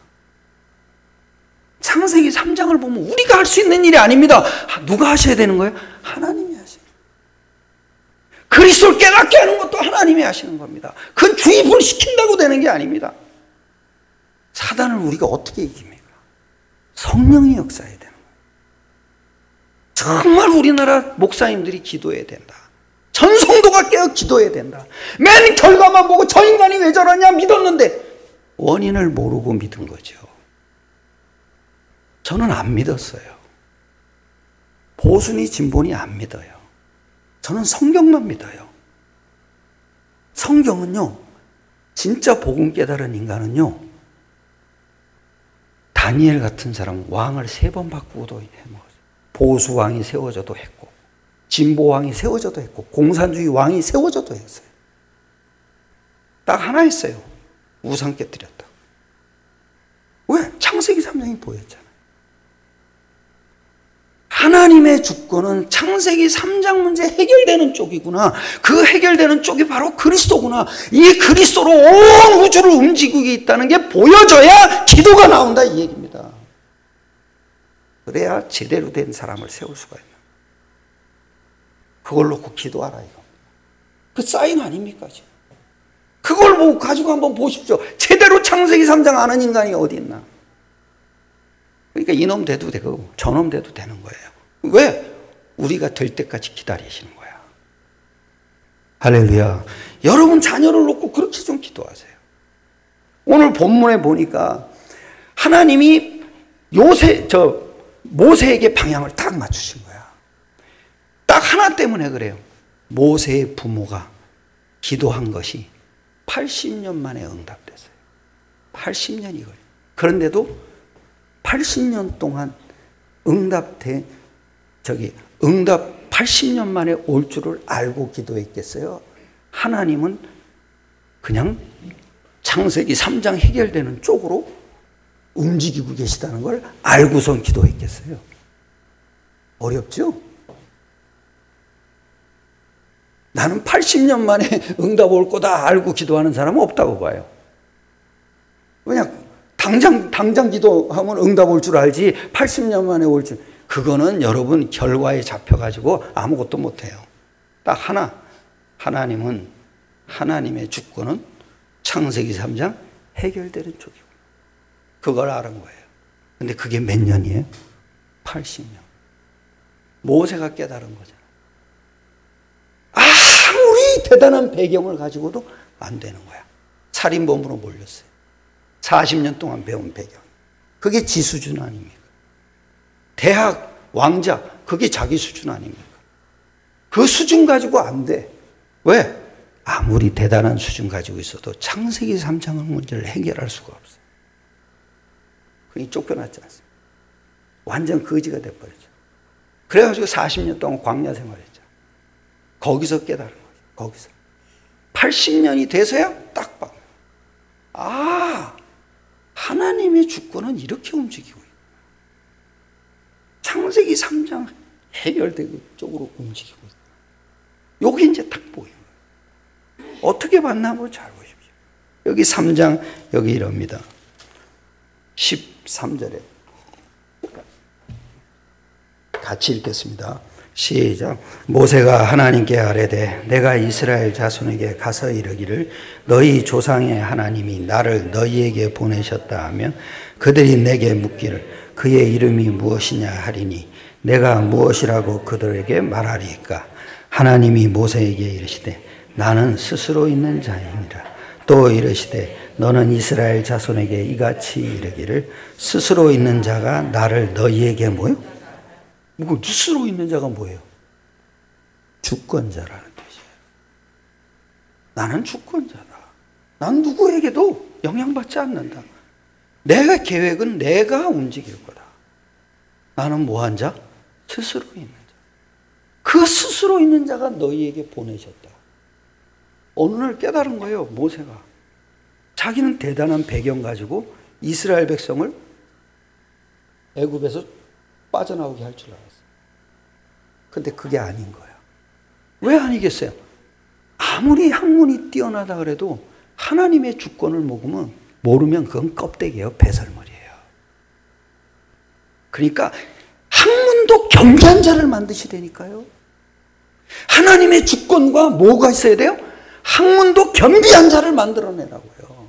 창세기 3장을 보면 우리가 할 수 있는 일이 아닙니다. 누가 하셔야 되는 거예요? 하나님이 하셔야 돼요. 그리스도를 깨닫게 하는 것도 하나님이 하시는 겁니다. 그건 주입을 시킨다고 되는 게 아닙니다. 사단을 우리가 어떻게 이깁니까? 성령이 역사해야 되는 거예요. 정말 우리나라 목사님들이 기도해야 된다. 전 성도가 깨어 기도해야 된다. 맨 결과만 보고 저 인간이 왜 저러냐 믿었는데 원인을 모르고 믿은 거죠. 저는 안 믿었어요. 보수니 진보니 안 믿어요. 저는 성경만 믿어요. 성경은요, 진짜 복음 깨달은 인간은요, 다니엘 같은 사람 왕을 3번 바꾸고도 해먹었어요. 보수 왕이 세워져도 했고, 진보 왕이 세워져도 했고, 공산주의 왕이 세워져도 했어요. 딱 하나 했어요. 우상 깨뜨렸다. 왜? 창세기 3장이 보였잖아요. 하나님의 주권은 창세기 3장 문제 해결되는 쪽이구나. 그 해결되는 쪽이 바로 그리스도구나. 이 그리스도로 온 우주를 움직이고 있다는 게 보여져야 기도가 나온다, 이 얘기입니다. 그래야 제대로 된 사람을 세울 수가 있는. 그걸 놓고 기도하라, 이거. 그 사인 아닙니까, 지금? 그걸 보고 가지고 한번 보십시오. 제대로 창세기 3장 아는 인간이 어디 있나? 그러니까 이놈 돼도 되고 저놈 돼도 되는 거예요. 왜? 우리가 될 때까지 기다리시는 거야. 할렐루야. 여러분 자녀를 놓고 그렇게 좀 기도하세요. 오늘 본문에 보니까 하나님이 모세에게 방향을 딱 맞추신 거야. 딱 하나 때문에 그래요. 모세의 부모가 기도한 것이 80년 만에 응답됐어요. 80년이 걸려요. 그런데도 80년 동안 응답 80년 만에 올 줄을 알고 기도했겠어요? 하나님은 그냥 창세기 3장 해결되는 쪽으로 움직이고 계시다는 걸 알고선 기도했겠어요? 어렵죠? 나는 80년 만에 응답 올 거다 알고 기도하는 사람은 없다고 봐요. 왜냐? 당장 기도하면 응답 올 줄 알지 80년 만에 올 줄, 그거는 여러분 결과에 잡혀가지고 아무것도 못해요. 딱 하나, 하나님은, 하나님의 주권은 창세기 3장 해결되는 쪽이고 그걸 아는 거예요. 근데 그게 몇 년이에요? 80년. 모세가 깨달은 거잖아요. 아무리 대단한 배경을 가지고도 안 되는 거야. 살인범으로 몰렸어요. 40년 동안 배운 배경. 그게 지 수준 아닙니까? 대학 왕자, 그게 자기 수준 아닙니까? 그 수준 가지고 안 돼. 왜? 아무리 대단한 수준 가지고 있어도 창세기 3장 문제를 해결할 수가 없어요. 그게 쫓겨났지 않습니까? 완전 거지가 돼버렸죠. 그래가지고 40년 동안 광야 생활했죠. 거기서 깨달은 거죠. 거기서. 80년이 돼서야 딱 봐. 하나님의 주권은 이렇게 움직이고 있구나. 창세기 3장 해결되고 쪽으로 움직이고 있구나. 요게 이제 딱 보이는 거예요. 어떻게 봤나 잘 보십시오. 여기 3장 여기 이럽니다. 13절에 같이 읽겠습니다. 시작. 모세가 하나님께 아뢰되 내가 이스라엘 자손에게 가서 이르기를 너희 조상의 하나님이 나를 너희에게 보내셨다 하면 그들이 내게 묻기를 그의 이름이 무엇이냐 하리니 내가 무엇이라고 그들에게 말하리까. 하나님이 모세에게 이르시되 나는 스스로 있는 자이니라. 또 이르시되 너는 이스라엘 자손에게 이같이 이르기를 스스로 있는 자가 나를 너희에게 뭐요? 스스로 있는 자가 뭐예요? 주권자라는 뜻이에요. 나는 주권자다. 난 누구에게도 영향받지 않는다. 내가 계획은 내가 움직일 거다. 나는 뭐한 자? 스스로 있는 자. 그 스스로 있는 자가 너희에게 보내셨다. 어느 날 깨달은 거예요. 모세가. 자기는 대단한 배경 가지고 이스라엘 백성을 애굽에서 빠져나오게 할 줄 알았어요. 근데 그게 아닌 거야. 왜 아니겠어요? 아무리 학문이 뛰어나다 그래도 하나님의 주권을 모르면 그건 껍데기예요. 배설물이에요. 그러니까 학문도 겸비한 자를 만드시라니까요. 하나님의 주권과 뭐가 있어야 돼요? 학문도 겸비한 자를 만들어내라고요.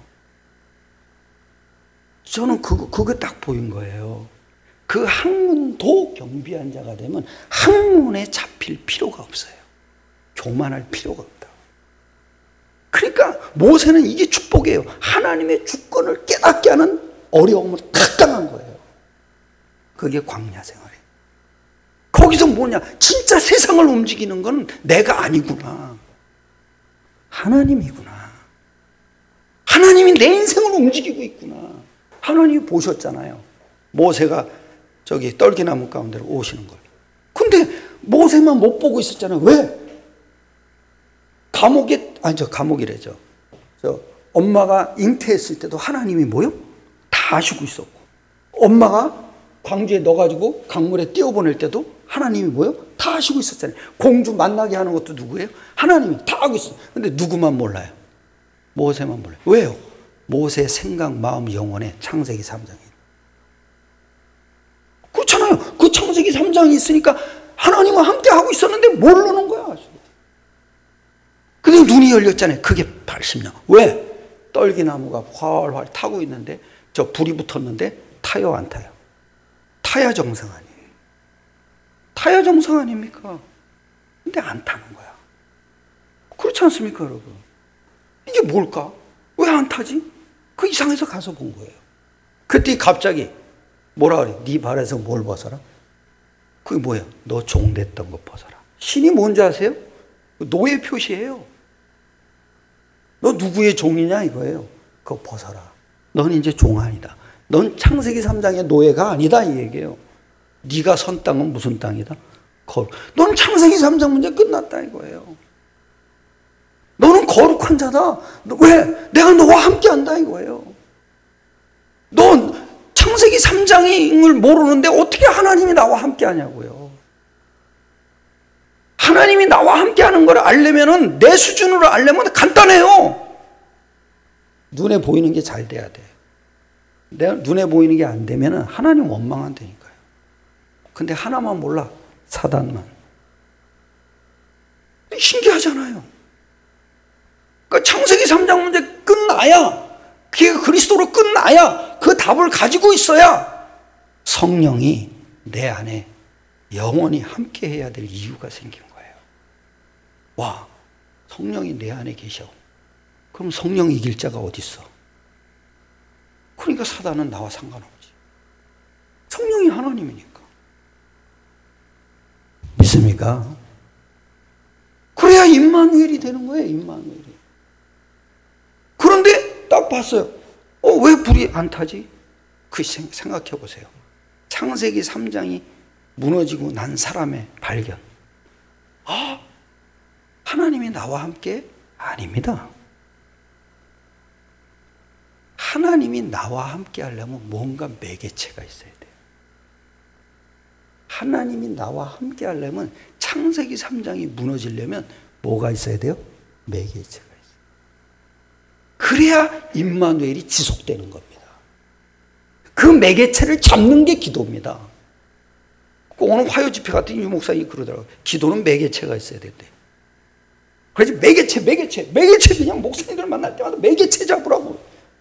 저는 그거 딱 보인 거예요. 그 학문도 겸비한 자가 되면 학문에 잡힐 필요가 없어요. 교만할 필요가 없다. 그러니까 모세는 이게 축복이에요. 하나님의 주권을 깨닫게 하는 어려움을 탁 당한 거예요. 그게 광야 생활이에요. 거기서 뭐냐? 진짜 세상을 움직이는 건 내가 아니구나. 하나님이구나. 하나님이 내 인생을 움직이고 있구나. 하나님이 보셨잖아요. 모세가 저기 떨기나무 가운데로 오시는 걸. 근데 모세만 못 보고 있었잖아요. 왜? 감옥이래죠. 엄마가 잉태했을 때도 하나님이 뭐요? 다 아시고 있었고, 엄마가 광주에 넣어가지고 강물에 띄워보낼 때도 하나님이 뭐요? 다 아시고 있었잖아요. 공주 만나게 하는 것도 누구예요? 하나님이 다 알고 있어요. 근데 누구만 몰라요? 모세만 몰라요. 왜요? 모세 생각, 마음, 영혼의 창세기 3장이에요. 그렇잖아요. 그 창세기 3장이 있으니까 하나님과 함께 하고 있었는데 모르는 거야. 근데 눈이 열렸잖아요. 그게 80년. 왜? 떨기나무가 활활 타고 있는데 저 불이 붙었는데 타요 안 타요? 타야 정상 아니에요. 타야 정상 아닙니까? 근데 안 타는 거야. 그렇지 않습니까, 여러분? 이게 뭘까? 왜 안 타지? 그 이상해서 가서 본 거예요. 그때 갑자기 뭐라 그래? 네 발에서 뭘 벗어라? 그게 뭐야? 너 종됐던 거 벗어라. 신이 뭔지 아세요? 노예 표시예요. 너 누구의 종이냐 이거예요. 그거 벗어라. 넌 이제 종 아니다. 넌 창세기 3장의 노예가 아니다 이 얘기예요. 네가 선 땅은 무슨 땅이다? 넌 창세기 3장 문제 끝났다 이거예요. 너는 거룩한 자다. 왜? 내가 너와 함께 한다 이거예요. 넌 창세기 3장을 모르는데 어떻게 하나님이 나와 함께 하냐고요. 하나님이 나와 함께 하는 걸 알려면은 내 수준으로 알려면 간단해요. 눈에 보이는 게 잘 돼야 돼. 내가 눈에 보이는 게 안 되면은 하나님 원망한다니까요. 근데 하나만 몰라. 사단만. 신기하잖아요. 그러니까 창세기 3장 문제 끝나야, 그게 그리스도로 끝나야 그 답을 가지고 있어야 성령이 내 안에 영원히 함께 해야 될 이유가 생긴 거예요. 와, 성령이 내 안에 계셔. 그럼 성령 이길 자가 어디 있어? 그러니까 사단은 나와 상관없지. 성령이 하나님이니까. 믿습니까? 그래야 임마누엘이 되는 거예요, 임마누엘이. 그런데 딱 봤어요. 왜 불이 안 타지? 그 생각해 보세요. 창세기 3장이 무너지고 난 사람의 발견. 하나님이 나와 함께? 아닙니다. 하나님이 나와 함께 하려면 뭔가 매개체가 있어야 돼요. 하나님이 나와 함께 하려면 창세기 3장이 무너지려면 뭐가 있어야 돼요? 매개체가 있어요. 그래야 임마누엘이 지속되는 겁니다. 그 매개체를 잡는 게 기도입니다. 오늘 화요집회 같은 유 목사님이 그러더라고요. 기도는 매개체가 있어야 된대. 그래서 매개체 그냥 목사님들 만날 때마다 매개체 잡으라고.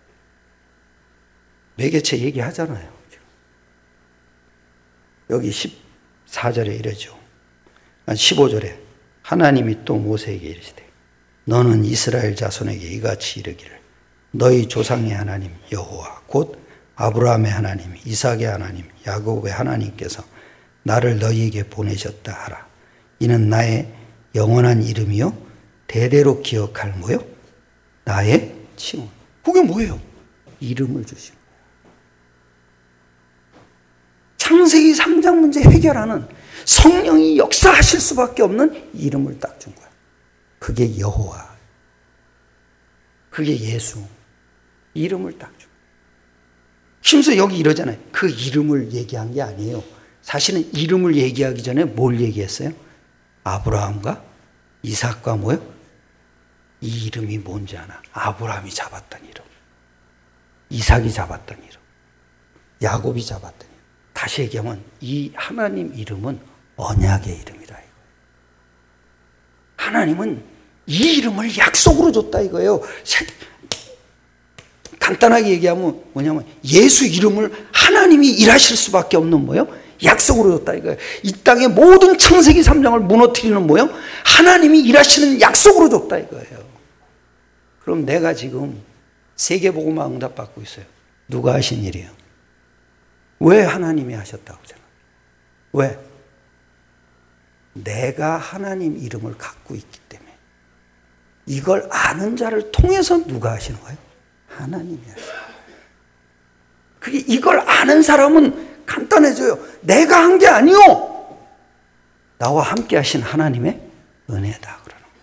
매개체 얘기하잖아요. 여기 14절에 이러죠. 15절에 하나님이 또 모세에게 이르시되 너는 이스라엘 자손에게 이같이 이르기를 너희 조상의 하나님 여호와 곧 아브라함의 하나님 이삭의 하나님 야곱의 하나님께서 나를 너희에게 보내셨다 하라. 이는 나의 영원한 이름이요 대대로 기억할 뭐요? 나의 칭호. 그게 뭐예요? 이름을 주신 거예요. 창세기 3장 문제 해결하는 성령이 역사하실 수밖에 없는 이름을 딱 준 거예요. 그게 여호와. 그게 예수. 이름을 딱 준 거예요. 심지어 여기 이러잖아요. 그 이름을 얘기한 게 아니에요. 사실은 이름을 얘기하기 전에 뭘 얘기했어요? 아브라함과 이삭과 뭐요? 이 이름이 뭔지 아나? 아브라함이 잡았던 이름, 이삭이 잡았던 이름, 야곱이 잡았던 이름. 다시 얘기하면 이 하나님 이름은 언약의 이름이라 이거예요. 하나님은 이 이름을 약속으로 줬다 이거예요. 간단하게 얘기하면 뭐냐면 예수 이름을 하나님이 일하실 수밖에 없는 뭐예요? 약속으로 줬다 이거예요. 이 땅의 모든 창세기 3장을 무너뜨리는 뭐예요? 하나님이 일하시는 약속으로 줬다 이거예요. 그럼 내가 지금 세계복음화 응답받고 있어요. 누가 하신 일이에요? 왜 하나님이 하셨다고 생각해요? 왜? 내가 하나님 이름을 갖고 있기 때문에 이걸 아는 자를 통해서 누가 하시는 거예요? 하나님이 하시는 거예요. 그게 이걸 아는 사람은 간단해져요. 내가 한 게 아니요. 나와 함께 하신 하나님의 은혜다 그러는 거예요.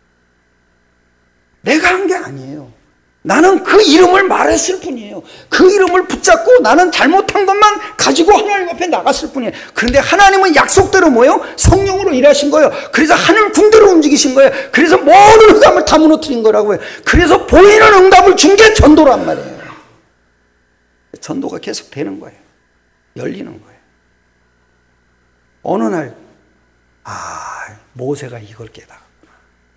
내가 한 게 아니에요. 나는 그 이름을 말했을 뿐이에요. 그 이름을 붙잡고 나는 잘못한 것만 가지고 하나님 앞에 나갔을 뿐이에요. 그런데 하나님은 약속대로 뭐예요? 성령으로 일하신 거예요. 그래서 하늘 군대로 움직이신 거예요. 그래서 모든 응답을 다 무너뜨린 거라고 해요. 그래서 보이는 응답을 준 게 전도란 말이에요. 전도가 계속 되는 거예요. 열리는 거예요. 어느 날 모세가 이걸 깨달았구나.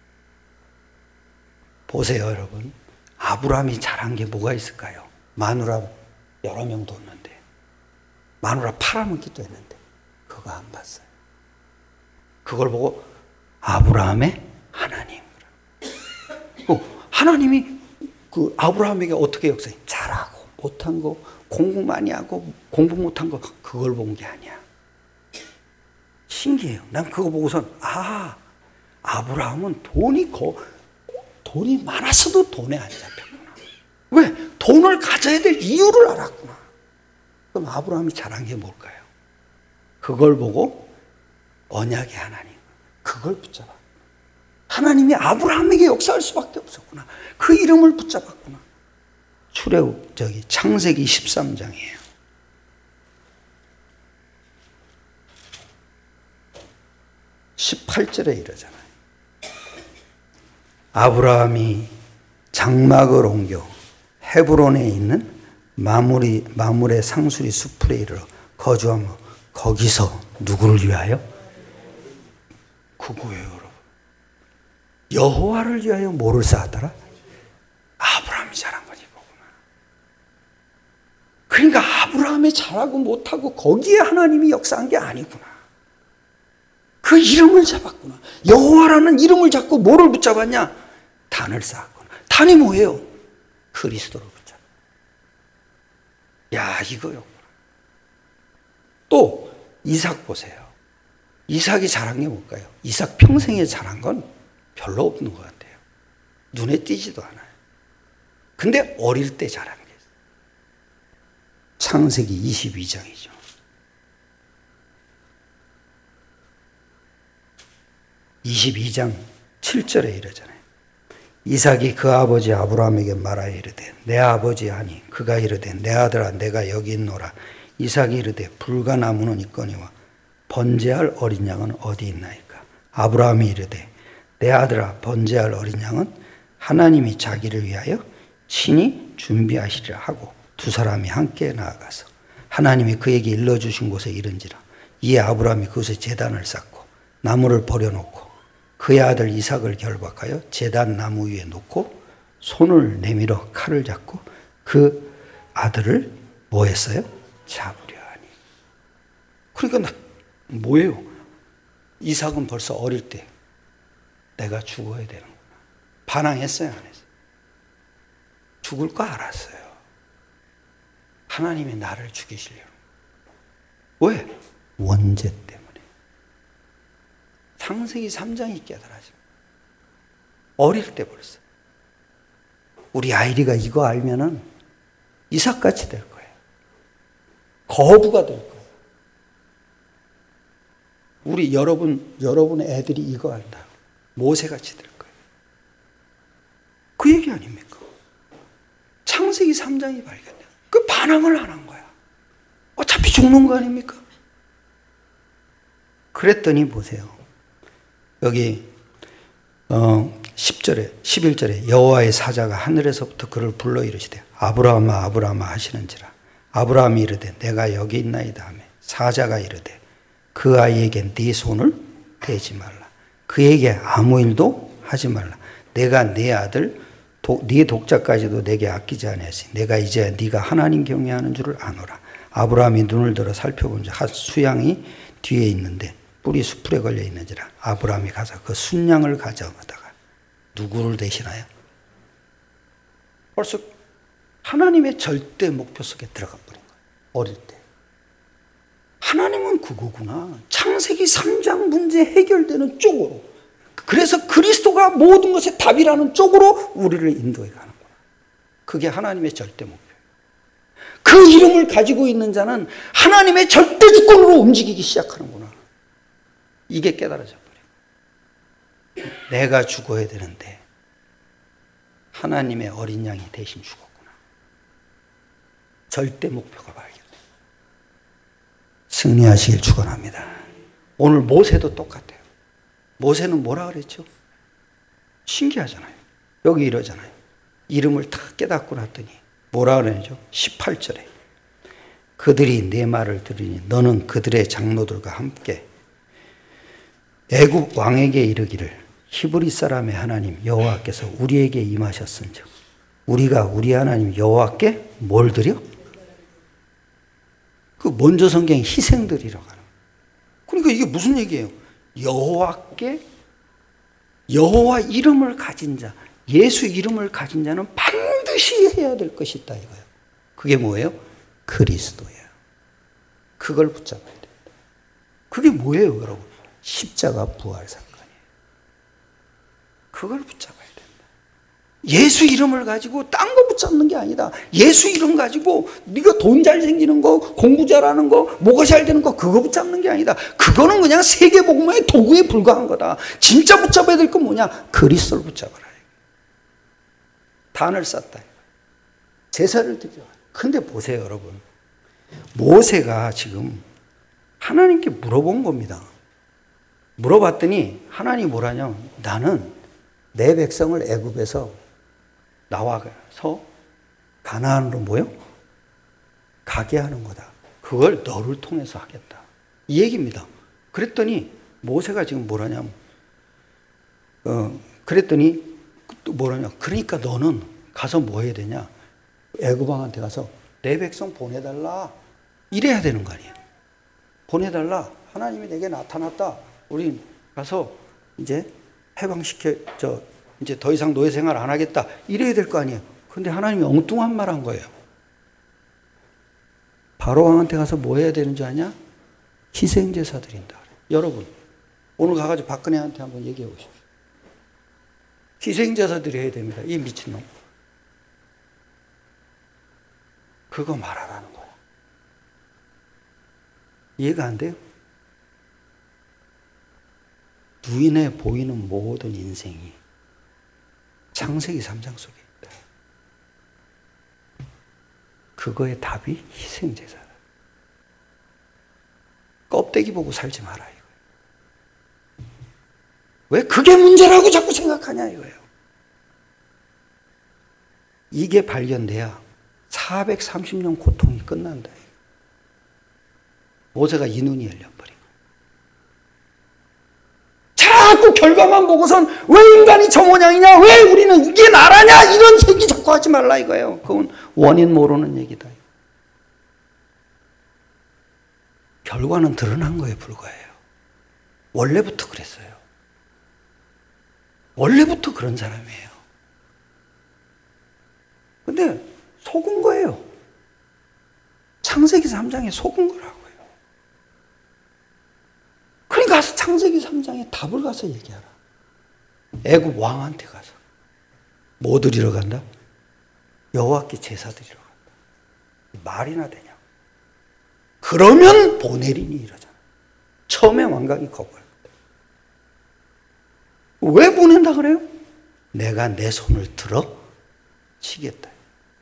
보세요 여러분. 아브라함이 잘한 게 뭐가 있을까요? 마누라 여러 명 뒀는데 마누라 팔아먹기도 했는데 그거 안 봤어요. 그걸 보고 아브라함의 하나님. 하나님이 그 아브라함에게 어떻게 역사해? 잘하고 못한 거, 공부 많이 하고 공부 못한 거 그걸 본 게 아니야. 신기해요. 난 그거 보고선 아브라함은 돈이 많았어도 돈에 안 잡혔구나. 왜? 돈을 가져야 될 이유를 알았구나. 그럼 아브라함이 잘한 게 뭘까요? 그걸 보고 언약의 하나님, 그걸 붙잡아. 하나님이 아브라함에게 역사할 수밖에 없었구나. 그 이름을 붙잡았구나. 창세기 13장이에요. 18절에 이러잖아요. 아브라함이 장막을 옮겨 헤브론에 있는 마물의 상수리 숲에 이르러 거주하며 거기서 누구를 위하여? 그거예요 여러분. 여호와를 위하여 뭐를 쌓았더라? 아브라함이 잘한 거지 이거구나. 그러니까 아브라함이 잘하고 못하고 거기에 하나님이 역사한 게 아니구나. 그 이름을 잡았구나. 여호와라는 이름을 잡고 뭐를 붙잡았냐? 단을 쌓았구나. 단이 뭐예요? 그리스도를 붙잡아. 야, 이거요. 또 이삭 보세요. 이삭이 잘한 게 뭘까요? 이삭 평생에 잘한 건 별로 없는 것 같아요. 눈에 띄지도 않아요. 근데 어릴 때 잘한 게 있어요. 창세기 22장이죠. (22장) 7절에 이러잖아요. 이삭이 그 아버지 아브라함에게 말하여 이르되 내 아버지 하니 그가 이르되 내 아들아 내가 여기 있노라. 이삭이 이르되 불가나무는 있거니와 번제할 어린 양은 어디 있나이까. 아브라함이 이르되 내 아들아 번제할 어린 양은 하나님이 자기를 위하여 친히 준비하시리라 하고 두 사람이 함께 나아가서 하나님이 그에게 일러주신 곳에 이른지라. 이에 아브라함이 그곳에 제단을 쌓고 나무를 버려놓고 그의 아들 이삭을 결박하여 제단 나무 위에 놓고 손을 내밀어 칼을 잡고 그 아들을 뭐 했어요? 잡으려 하니. 그러니까 뭐예요? 이삭은 벌써 어릴 때 내가 죽어야 되는구나. 반항했어요, 안 했어요? 죽을 거 알았어요. 하나님이 나를 죽이시려고. 왜? 원죄 때문에. 창세기 3장이 깨달아지고 어릴 때 벌써 우리 아이리가 이거 알면은 이삭같이 될 거예요. 거부가 될 거예요. 우리 여러분 애들이 이거 안다. 모세같이 될 거예요. 그 얘기 아닙니까? 창세기 3장이 발견돼요. 그 반항을 안 한 거야. 어차피 죽는 거 아닙니까? 그랬더니 보세요. 여기 10절에 11절에 여호와의 사자가 하늘에서부터 그를 불러 이르시되 아브라함아 아브라함아 하시는지라. 아브라함이 이르되 내가 여기 있나이다 하매 사자가 이르되 그 아이에게 네 손을 대지 말라. 그에게 아무 일도 하지 말라. 내가 네 아들 네 독자까지도 내게 아끼지 아니하시. 내가 이제 네가 하나님 경외하는 줄을 아노라. 아브라함이 눈을 들어 살펴본즉 한 수양이 뒤에 있는데 뿔이 수풀에 걸려 있는지라. 아브라함이 가서 그 순양을 가져오다가 누구를 대신하여? 벌써 하나님의 절대 목표 속에 들어가 버린 거예요. 어릴 때. 하나님은 그거구나. 창세기 3장 문제 해결되는 쪽으로. 그래서 그리스도가 모든 것의 답이라는 쪽으로 우리를 인도해 가는구나. 그게 하나님의 절대 목표예요. 그 이름을 가지고 있는 자는 하나님의 절대 주권으로 움직이기 시작하는구나. 이게 깨달아져 버려요. 내가 죽어야 되는데 하나님의 어린 양이 대신 죽었구나. 절대 목표가 발견돼요. 승리하시길 축원합니다. 오늘 모세도 똑같아요. 모세는 뭐라 그랬죠? 신기하잖아요. 여기 이러잖아요. 이름을 다 깨닫고 났더니 뭐라 그러죠? 18절에 그들이 내 말을 들으니 너는 그들의 장로들과 함께 애굽 왕에게 이르기를 히브리 사람의 하나님 여호와께서 우리에게 임하셨은즉 우리가 우리 하나님 여호와께 뭘 드려? 그 먼저 성경 희생드리라고 하는. 그러니까 이게 무슨 얘기예요? 여호와께 여호와 이름을 가진 자, 예수 이름을 가진 자는 반드시 해야 될 것이 있다 이거예요. 그게 뭐예요? 그리스도예요. 그걸 붙잡아야 됩니다. 그게 뭐예요, 여러분? 십자가 부활 사건이에요. 그걸 붙잡아야 된다. 예수 이름을 가지고 딴 거 붙잡는 게 아니다. 예수 이름 가지고 네가 돈 잘 생기는 거, 공부 잘하는 거, 뭐가 잘 되는 거 그거 붙잡는 게 아니다. 그거는 그냥 세계복음화의 도구에 불과한 거다. 진짜 붙잡아야 될 건 뭐냐? 그리스도를 붙잡아라. 단을 쌓다. 제사를 드려. 근데 보세요, 여러분. 모세가 지금 하나님께 물어본 겁니다. 물어봤더니 하나님이 뭐라냐? 나는 내 백성을 애굽에서 나와서 가나안으로 뭐요? 가게 하는 거다. 그걸 너를 통해서 하겠다. 이 얘기입니다. 그랬더니 모세가 지금 뭐라냐면 그랬더니 또 뭐라냐? 그러니까 너는 가서 뭐 해야 되냐? 애굽 왕한테 가서 내 백성 보내달라. 이래야 되는 거 아니에요. 보내달라. 하나님이 내게 나타났다. 우린 가서 이제 해방시켜 이제 더 이상 노예 생활 안 하겠다. 이래야 될 거 아니에요. 근데 하나님이 엉뚱한 말 한 거예요. 바로 왕한테 가서 뭐 해야 되는 줄 아냐? 희생제사 드린다. 여러분, 오늘 가가지고 박근혜한테 한번 얘기해 보십시오. 희생제사 드려야 됩니다. 이 미친놈. 그거 말하라는 거야. 이해가 안 돼요? 눈에 보이는 모든 인생이 창세기 3장 속에 있다. 그거의 답이 희생제사다. 껍데기 보고 살지 마라 이거예요. 왜 그게 문제라고 자꾸 생각하냐 이거예요. 이게 발견돼야 430년 고통이 끝난다. 모세가 이 눈이 열려버린 거예요. 자꾸 결과만 보고선 왜 인간이 저 모양이냐, 왜 우리는 이게 나라냐, 이런 얘기 자꾸 하지 말라 이거예요. 그건 원인 모르는 얘기다. 결과는 드러난 거에 불과해요. 원래부터 그랬어요. 원래부터 그런 사람이에요. 근데 속은 거예요. 창세기 3장에 속은 거라고요. 그러니까 가서 창세기 3장에 답을 가서 얘기하라. 애굽 왕한테 가서. 뭐 드리러 간다? 여호와께 제사 드리러 간다. 말이나 되냐? 그러면 보내리니 이러잖아. 처음에 왕각이 거부할 거다. 왜 보낸다 그래요? 내가 내 손을 들어 치겠다.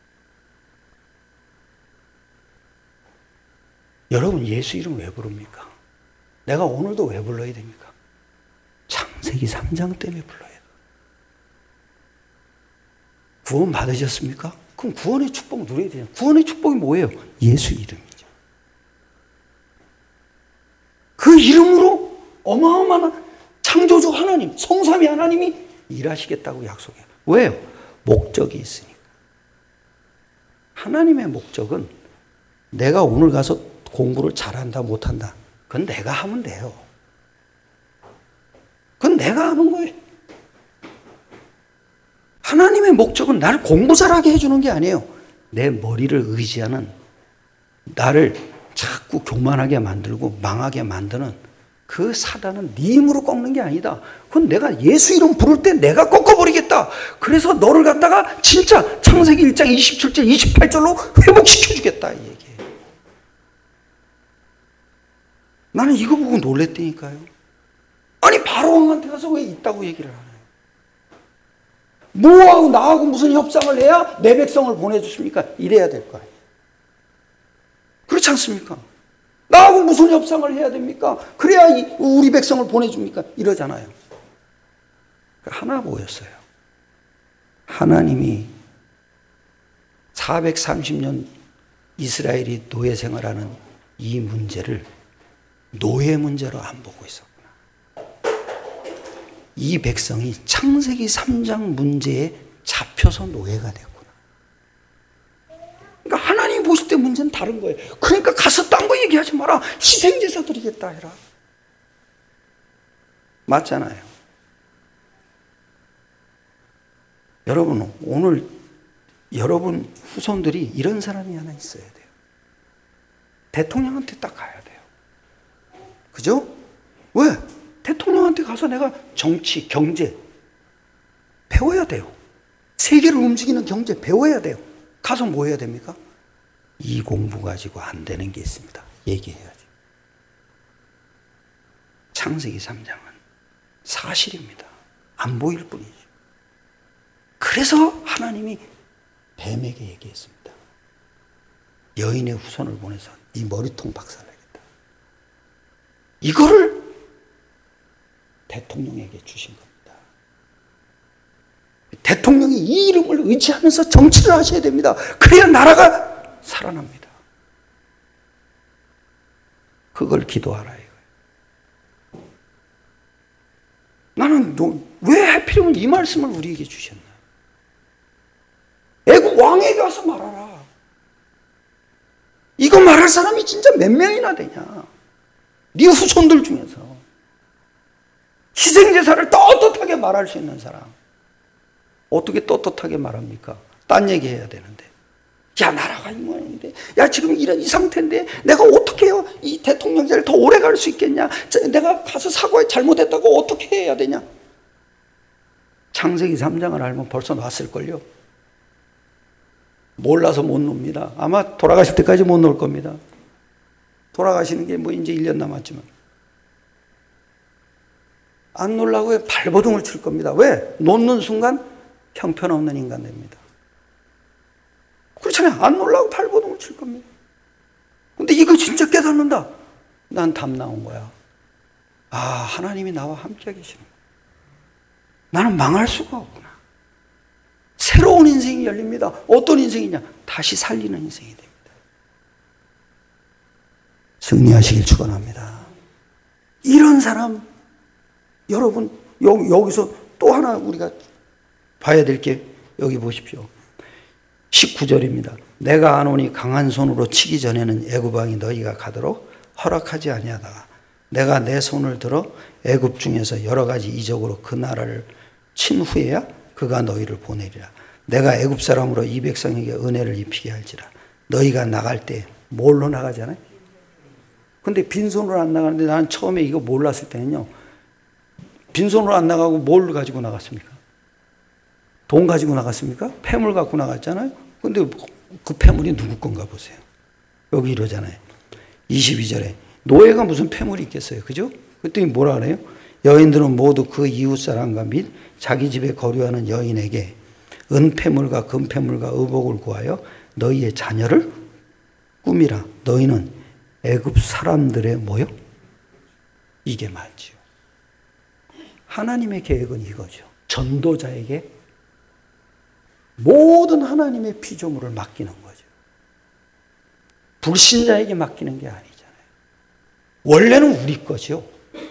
여러분 예수 이름 왜 부릅니까? 내가 오늘도 왜 불러야 됩니까? 창세기 3장 때문에 불러야 돼. 구원 받으셨습니까? 그럼 구원의 축복 누려야 되냐? 구원의 축복이 뭐예요? 예수 이름이죠. 그 이름으로 어마어마한 창조주 하나님, 성삼위 하나님이 일하시겠다고 약속해요. 왜요? 목적이 있으니까. 하나님의 목적은 내가 오늘 가서 공부를 잘한다 못한다 그건 내가 하면 돼요. 그건 내가 하는 거예요. 하나님의 목적은 나를 공부 잘하게 해주는 게 아니에요. 내 머리를 의지하는, 나를 자꾸 교만하게 만들고 망하게 만드는 그 사단은 네 힘으로 꺾는 게 아니다. 그건 내가 예수 이름 부를 때 내가 꺾어버리겠다. 그래서 너를 갖다가 진짜 창세기 1장 27절 28절로 회복시켜주겠다 이 얘기예요. 나는 이거 보고 놀랬다니까요. 아니 바로왕한테 가서 왜 있다고 얘기를 하나요? 뭐하고 나하고 무슨 협상을 해야 내 백성을 보내주십니까? 이래야 될 거 아니에요. 그렇지 않습니까? 나하고 무슨 협상을 해야 됩니까? 그래야 우리 백성을 보내줍니까? 이러잖아요. 하나 뭐였어요? 하나님이 430년 이스라엘이 노예 생활하는 이 문제를 노예 문제로 안 보고 있었구나. 이 백성이 창세기 3장 문제에 잡혀서 노예가 됐구나. 그러니까 하나님이 보실 때 문제는 다른 거예요. 그러니까 가서 딴 거 얘기하지 마라. 희생제사 드리겠다 해라. 맞잖아요. 여러분 오늘 여러분 후손들이 이런 사람이 하나 있어야 돼요. 대통령한테 딱 가야 돼요. 그죠? 왜? 대통령한테 가서 내가 정치, 경제 배워야 돼요. 세계를 움직이는 경제 배워야 돼요. 가서 뭐 해야 됩니까? 이 공부 가지고 안 되는 게 있습니다. 얘기해야지. 창세기 3장은 사실입니다. 안 보일 뿐이죠. 그래서 하나님이 뱀에게 얘기했습니다. 여인의 후손을 보내서 네 머리통 박살내겠다. 이거를 대통령에게 주신 겁니다. 대통령이 이 이름을 의지하면서 정치를 하셔야 됩니다. 그래야 나라가 살아납니다. 그걸 기도하라 이거예요. 나는 왜 하필이면 이 말씀을 우리에게 주셨나? 애국 왕에게 가서 말하라. 이거 말할 사람이 진짜 몇 명이나 되냐? 네 후손들 중에서 희생제사를 떳떳하게 말할 수 있는 사람. 어떻게 떳떳하게 말합니까? 딴 얘기해야 되는데. 야 나라가 이 모양인데, 야 지금 이런 이 상태인데 내가 어떻게 해요? 이 대통령제를 더 오래 갈 수 있겠냐? 내가 가서 사과에 잘못했다고 어떻게 해야 되냐? 창세기 3장을 알면 벌써 놨을걸요. 몰라서 못 놉니다. 아마 돌아가실 때까지 못 놓을 겁니다. 돌아가시는 게 뭐 이제 1년 남았지만. 안 놀라고 발버둥을 칠 겁니다. 왜? 놓는 순간 형편없는 인간 됩니다. 그렇잖아요. 안 놀라고 발버둥을 칠 겁니다. 근데 이거 진짜 깨닫는다. 난 답 나온 거야. 아, 하나님이 나와 함께 계시는 거야. 나는 망할 수가 없구나. 새로운 인생이 열립니다. 어떤 인생이냐? 다시 살리는 인생이 됩니다. 승리하시길 축원합니다. 이런 사람 여러분 여기서 또 하나 우리가 봐야 될 게 여기 보십시오. 19절입니다. 내가 아노니 강한 손으로 치기 전에는 애굽 왕이 너희가 가도록 허락하지 아니하다가 내가 내 손을 들어 애굽 중에서 여러 가지 이적으로 그 나라를 친 후에야 그가 너희를 보내리라. 내가 애굽 사람으로 이 백성에게 은혜를 입히게 할지라. 너희가 나갈 때 뭘로 나가잖아요? 근데 빈손으로 안 나가는데 나는 처음에 이거 몰랐을 때는요, 빈손으로 안 나가고 뭘 가지고 나갔습니까? 돈 가지고 나갔습니까? 폐물 갖고 나갔잖아요. 근데 그 폐물이 누구 건가 보세요. 여기 이러잖아요. 22절에 노예가 무슨 폐물이 있겠어요. 그죠? 그랬더니 뭐라 그래요? 여인들은 모두 그 이웃 사람과 및 자기 집에 거류하는 여인에게 은폐물과 금폐물과 의복을 구하여 너희의 자녀를 꾸미라. 너희는 애굽 사람들의 뭐요? 이게 맞지요. 하나님의 계획은 이거죠. 전도자에게 모든 하나님의 피조물을 맡기는 거죠. 불신자에게 맡기는 게 아니잖아요. 원래는 우리 거죠.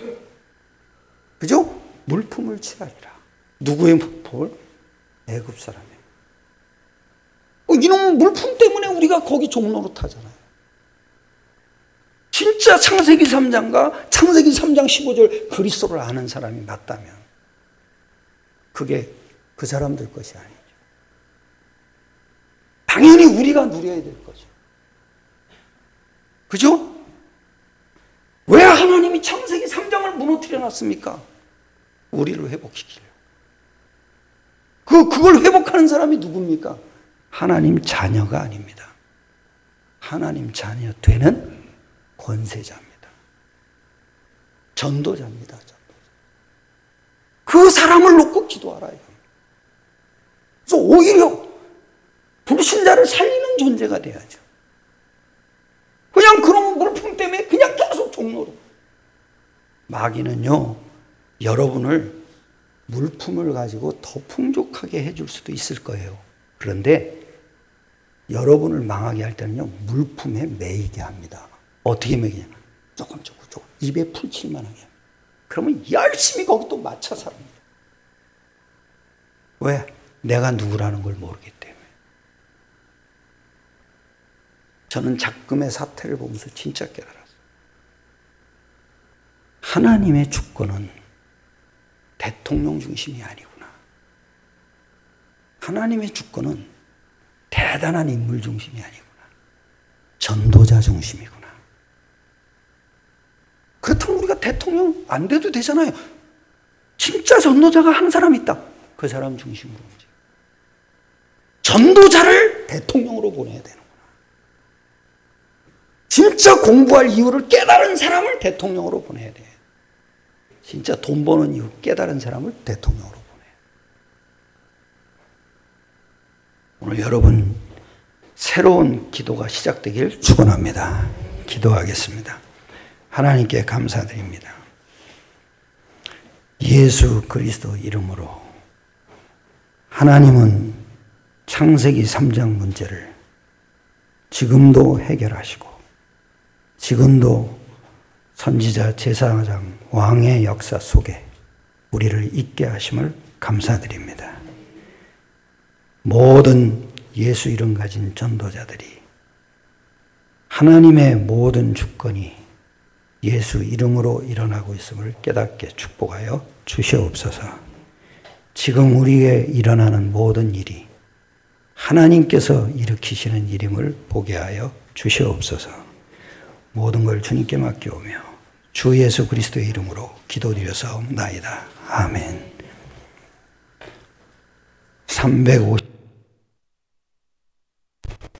그죠? 물품을 취하리라. 누구의 물품을? 애굽 사람이에요. 이놈 물품 때문에 우리가 거기 종로로 타잖아요. 진짜 창세기 3장과 창세기 3장 15절 그리스도를 아는 사람이 맞다면 그게 그 사람들 것이 아니죠. 당연히 우리가 누려야 될 거죠. 그죠? 왜 하나님이 창세기 3장을 무너뜨려 놨습니까? 우리를 회복시키려고. 그걸 회복하는 사람이 누굽니까? 하나님 자녀가 아닙니다. 하나님 자녀 되는 권세자입니다. 전도자입니다. 그 사람을 놓고 기도하라. 그래서 오히려 불신자를 살리는 존재가 돼야죠. 그냥 그런 물품 때문에 그냥 계속 종로로. 마귀는요, 여러분을 물품을 가지고 더 풍족하게 해줄 수도 있을 거예요. 그런데 여러분을 망하게 할 때는요, 물품에 매이게 합니다. 어떻게 매기냐? 조금 입에 풀칠만 하게 합니다. 그러면 열심히 거기 또 맞춰 삽니다. 왜? 내가 누구라는 걸 모르기 때문에. 저는 작금의 사태를 보면서 진짜 깨달았어요. 하나님의 주권은 대통령 중심이 아니구나. 하나님의 주권은 대단한 인물 중심이 아니구나. 전도자 중심이구나. 그렇다면 우리가 대통령 안 돼도 되잖아요. 진짜 전도자가 한 사람 있다. 그 사람 중심으로 움직여. 전도자를 대통령으로 보내야 되는구나. 진짜 공부할 이유를 깨달은 사람을 대통령으로 보내야 돼. 진짜 돈 버는 이유 깨달은 사람을 대통령으로 보내요. 오늘 여러분 새로운 기도가 시작되길 축원합니다. 기도하겠습니다. 하나님께 감사드립니다. 예수 그리스도 이름으로 하나님은 창세기 3장 문제를 지금도 해결하시고 지금도 선지자, 제사장, 왕의 역사 속에 우리를 있게 하심을 감사드립니다. 모든 예수 이름 가진 전도자들이 하나님의 모든 주권이 예수 이름으로 일어나고 있음을 깨닫게 축복하여 주시옵소서. 지금 우리에게 일어나는 모든 일이 하나님께서 일으키시는 일임을 보게 하여 주시옵소서. 모든 걸 주님께 맡겨오며 주 예수 그리스도의 이름으로 기도드려사옵나이다. 아멘. 350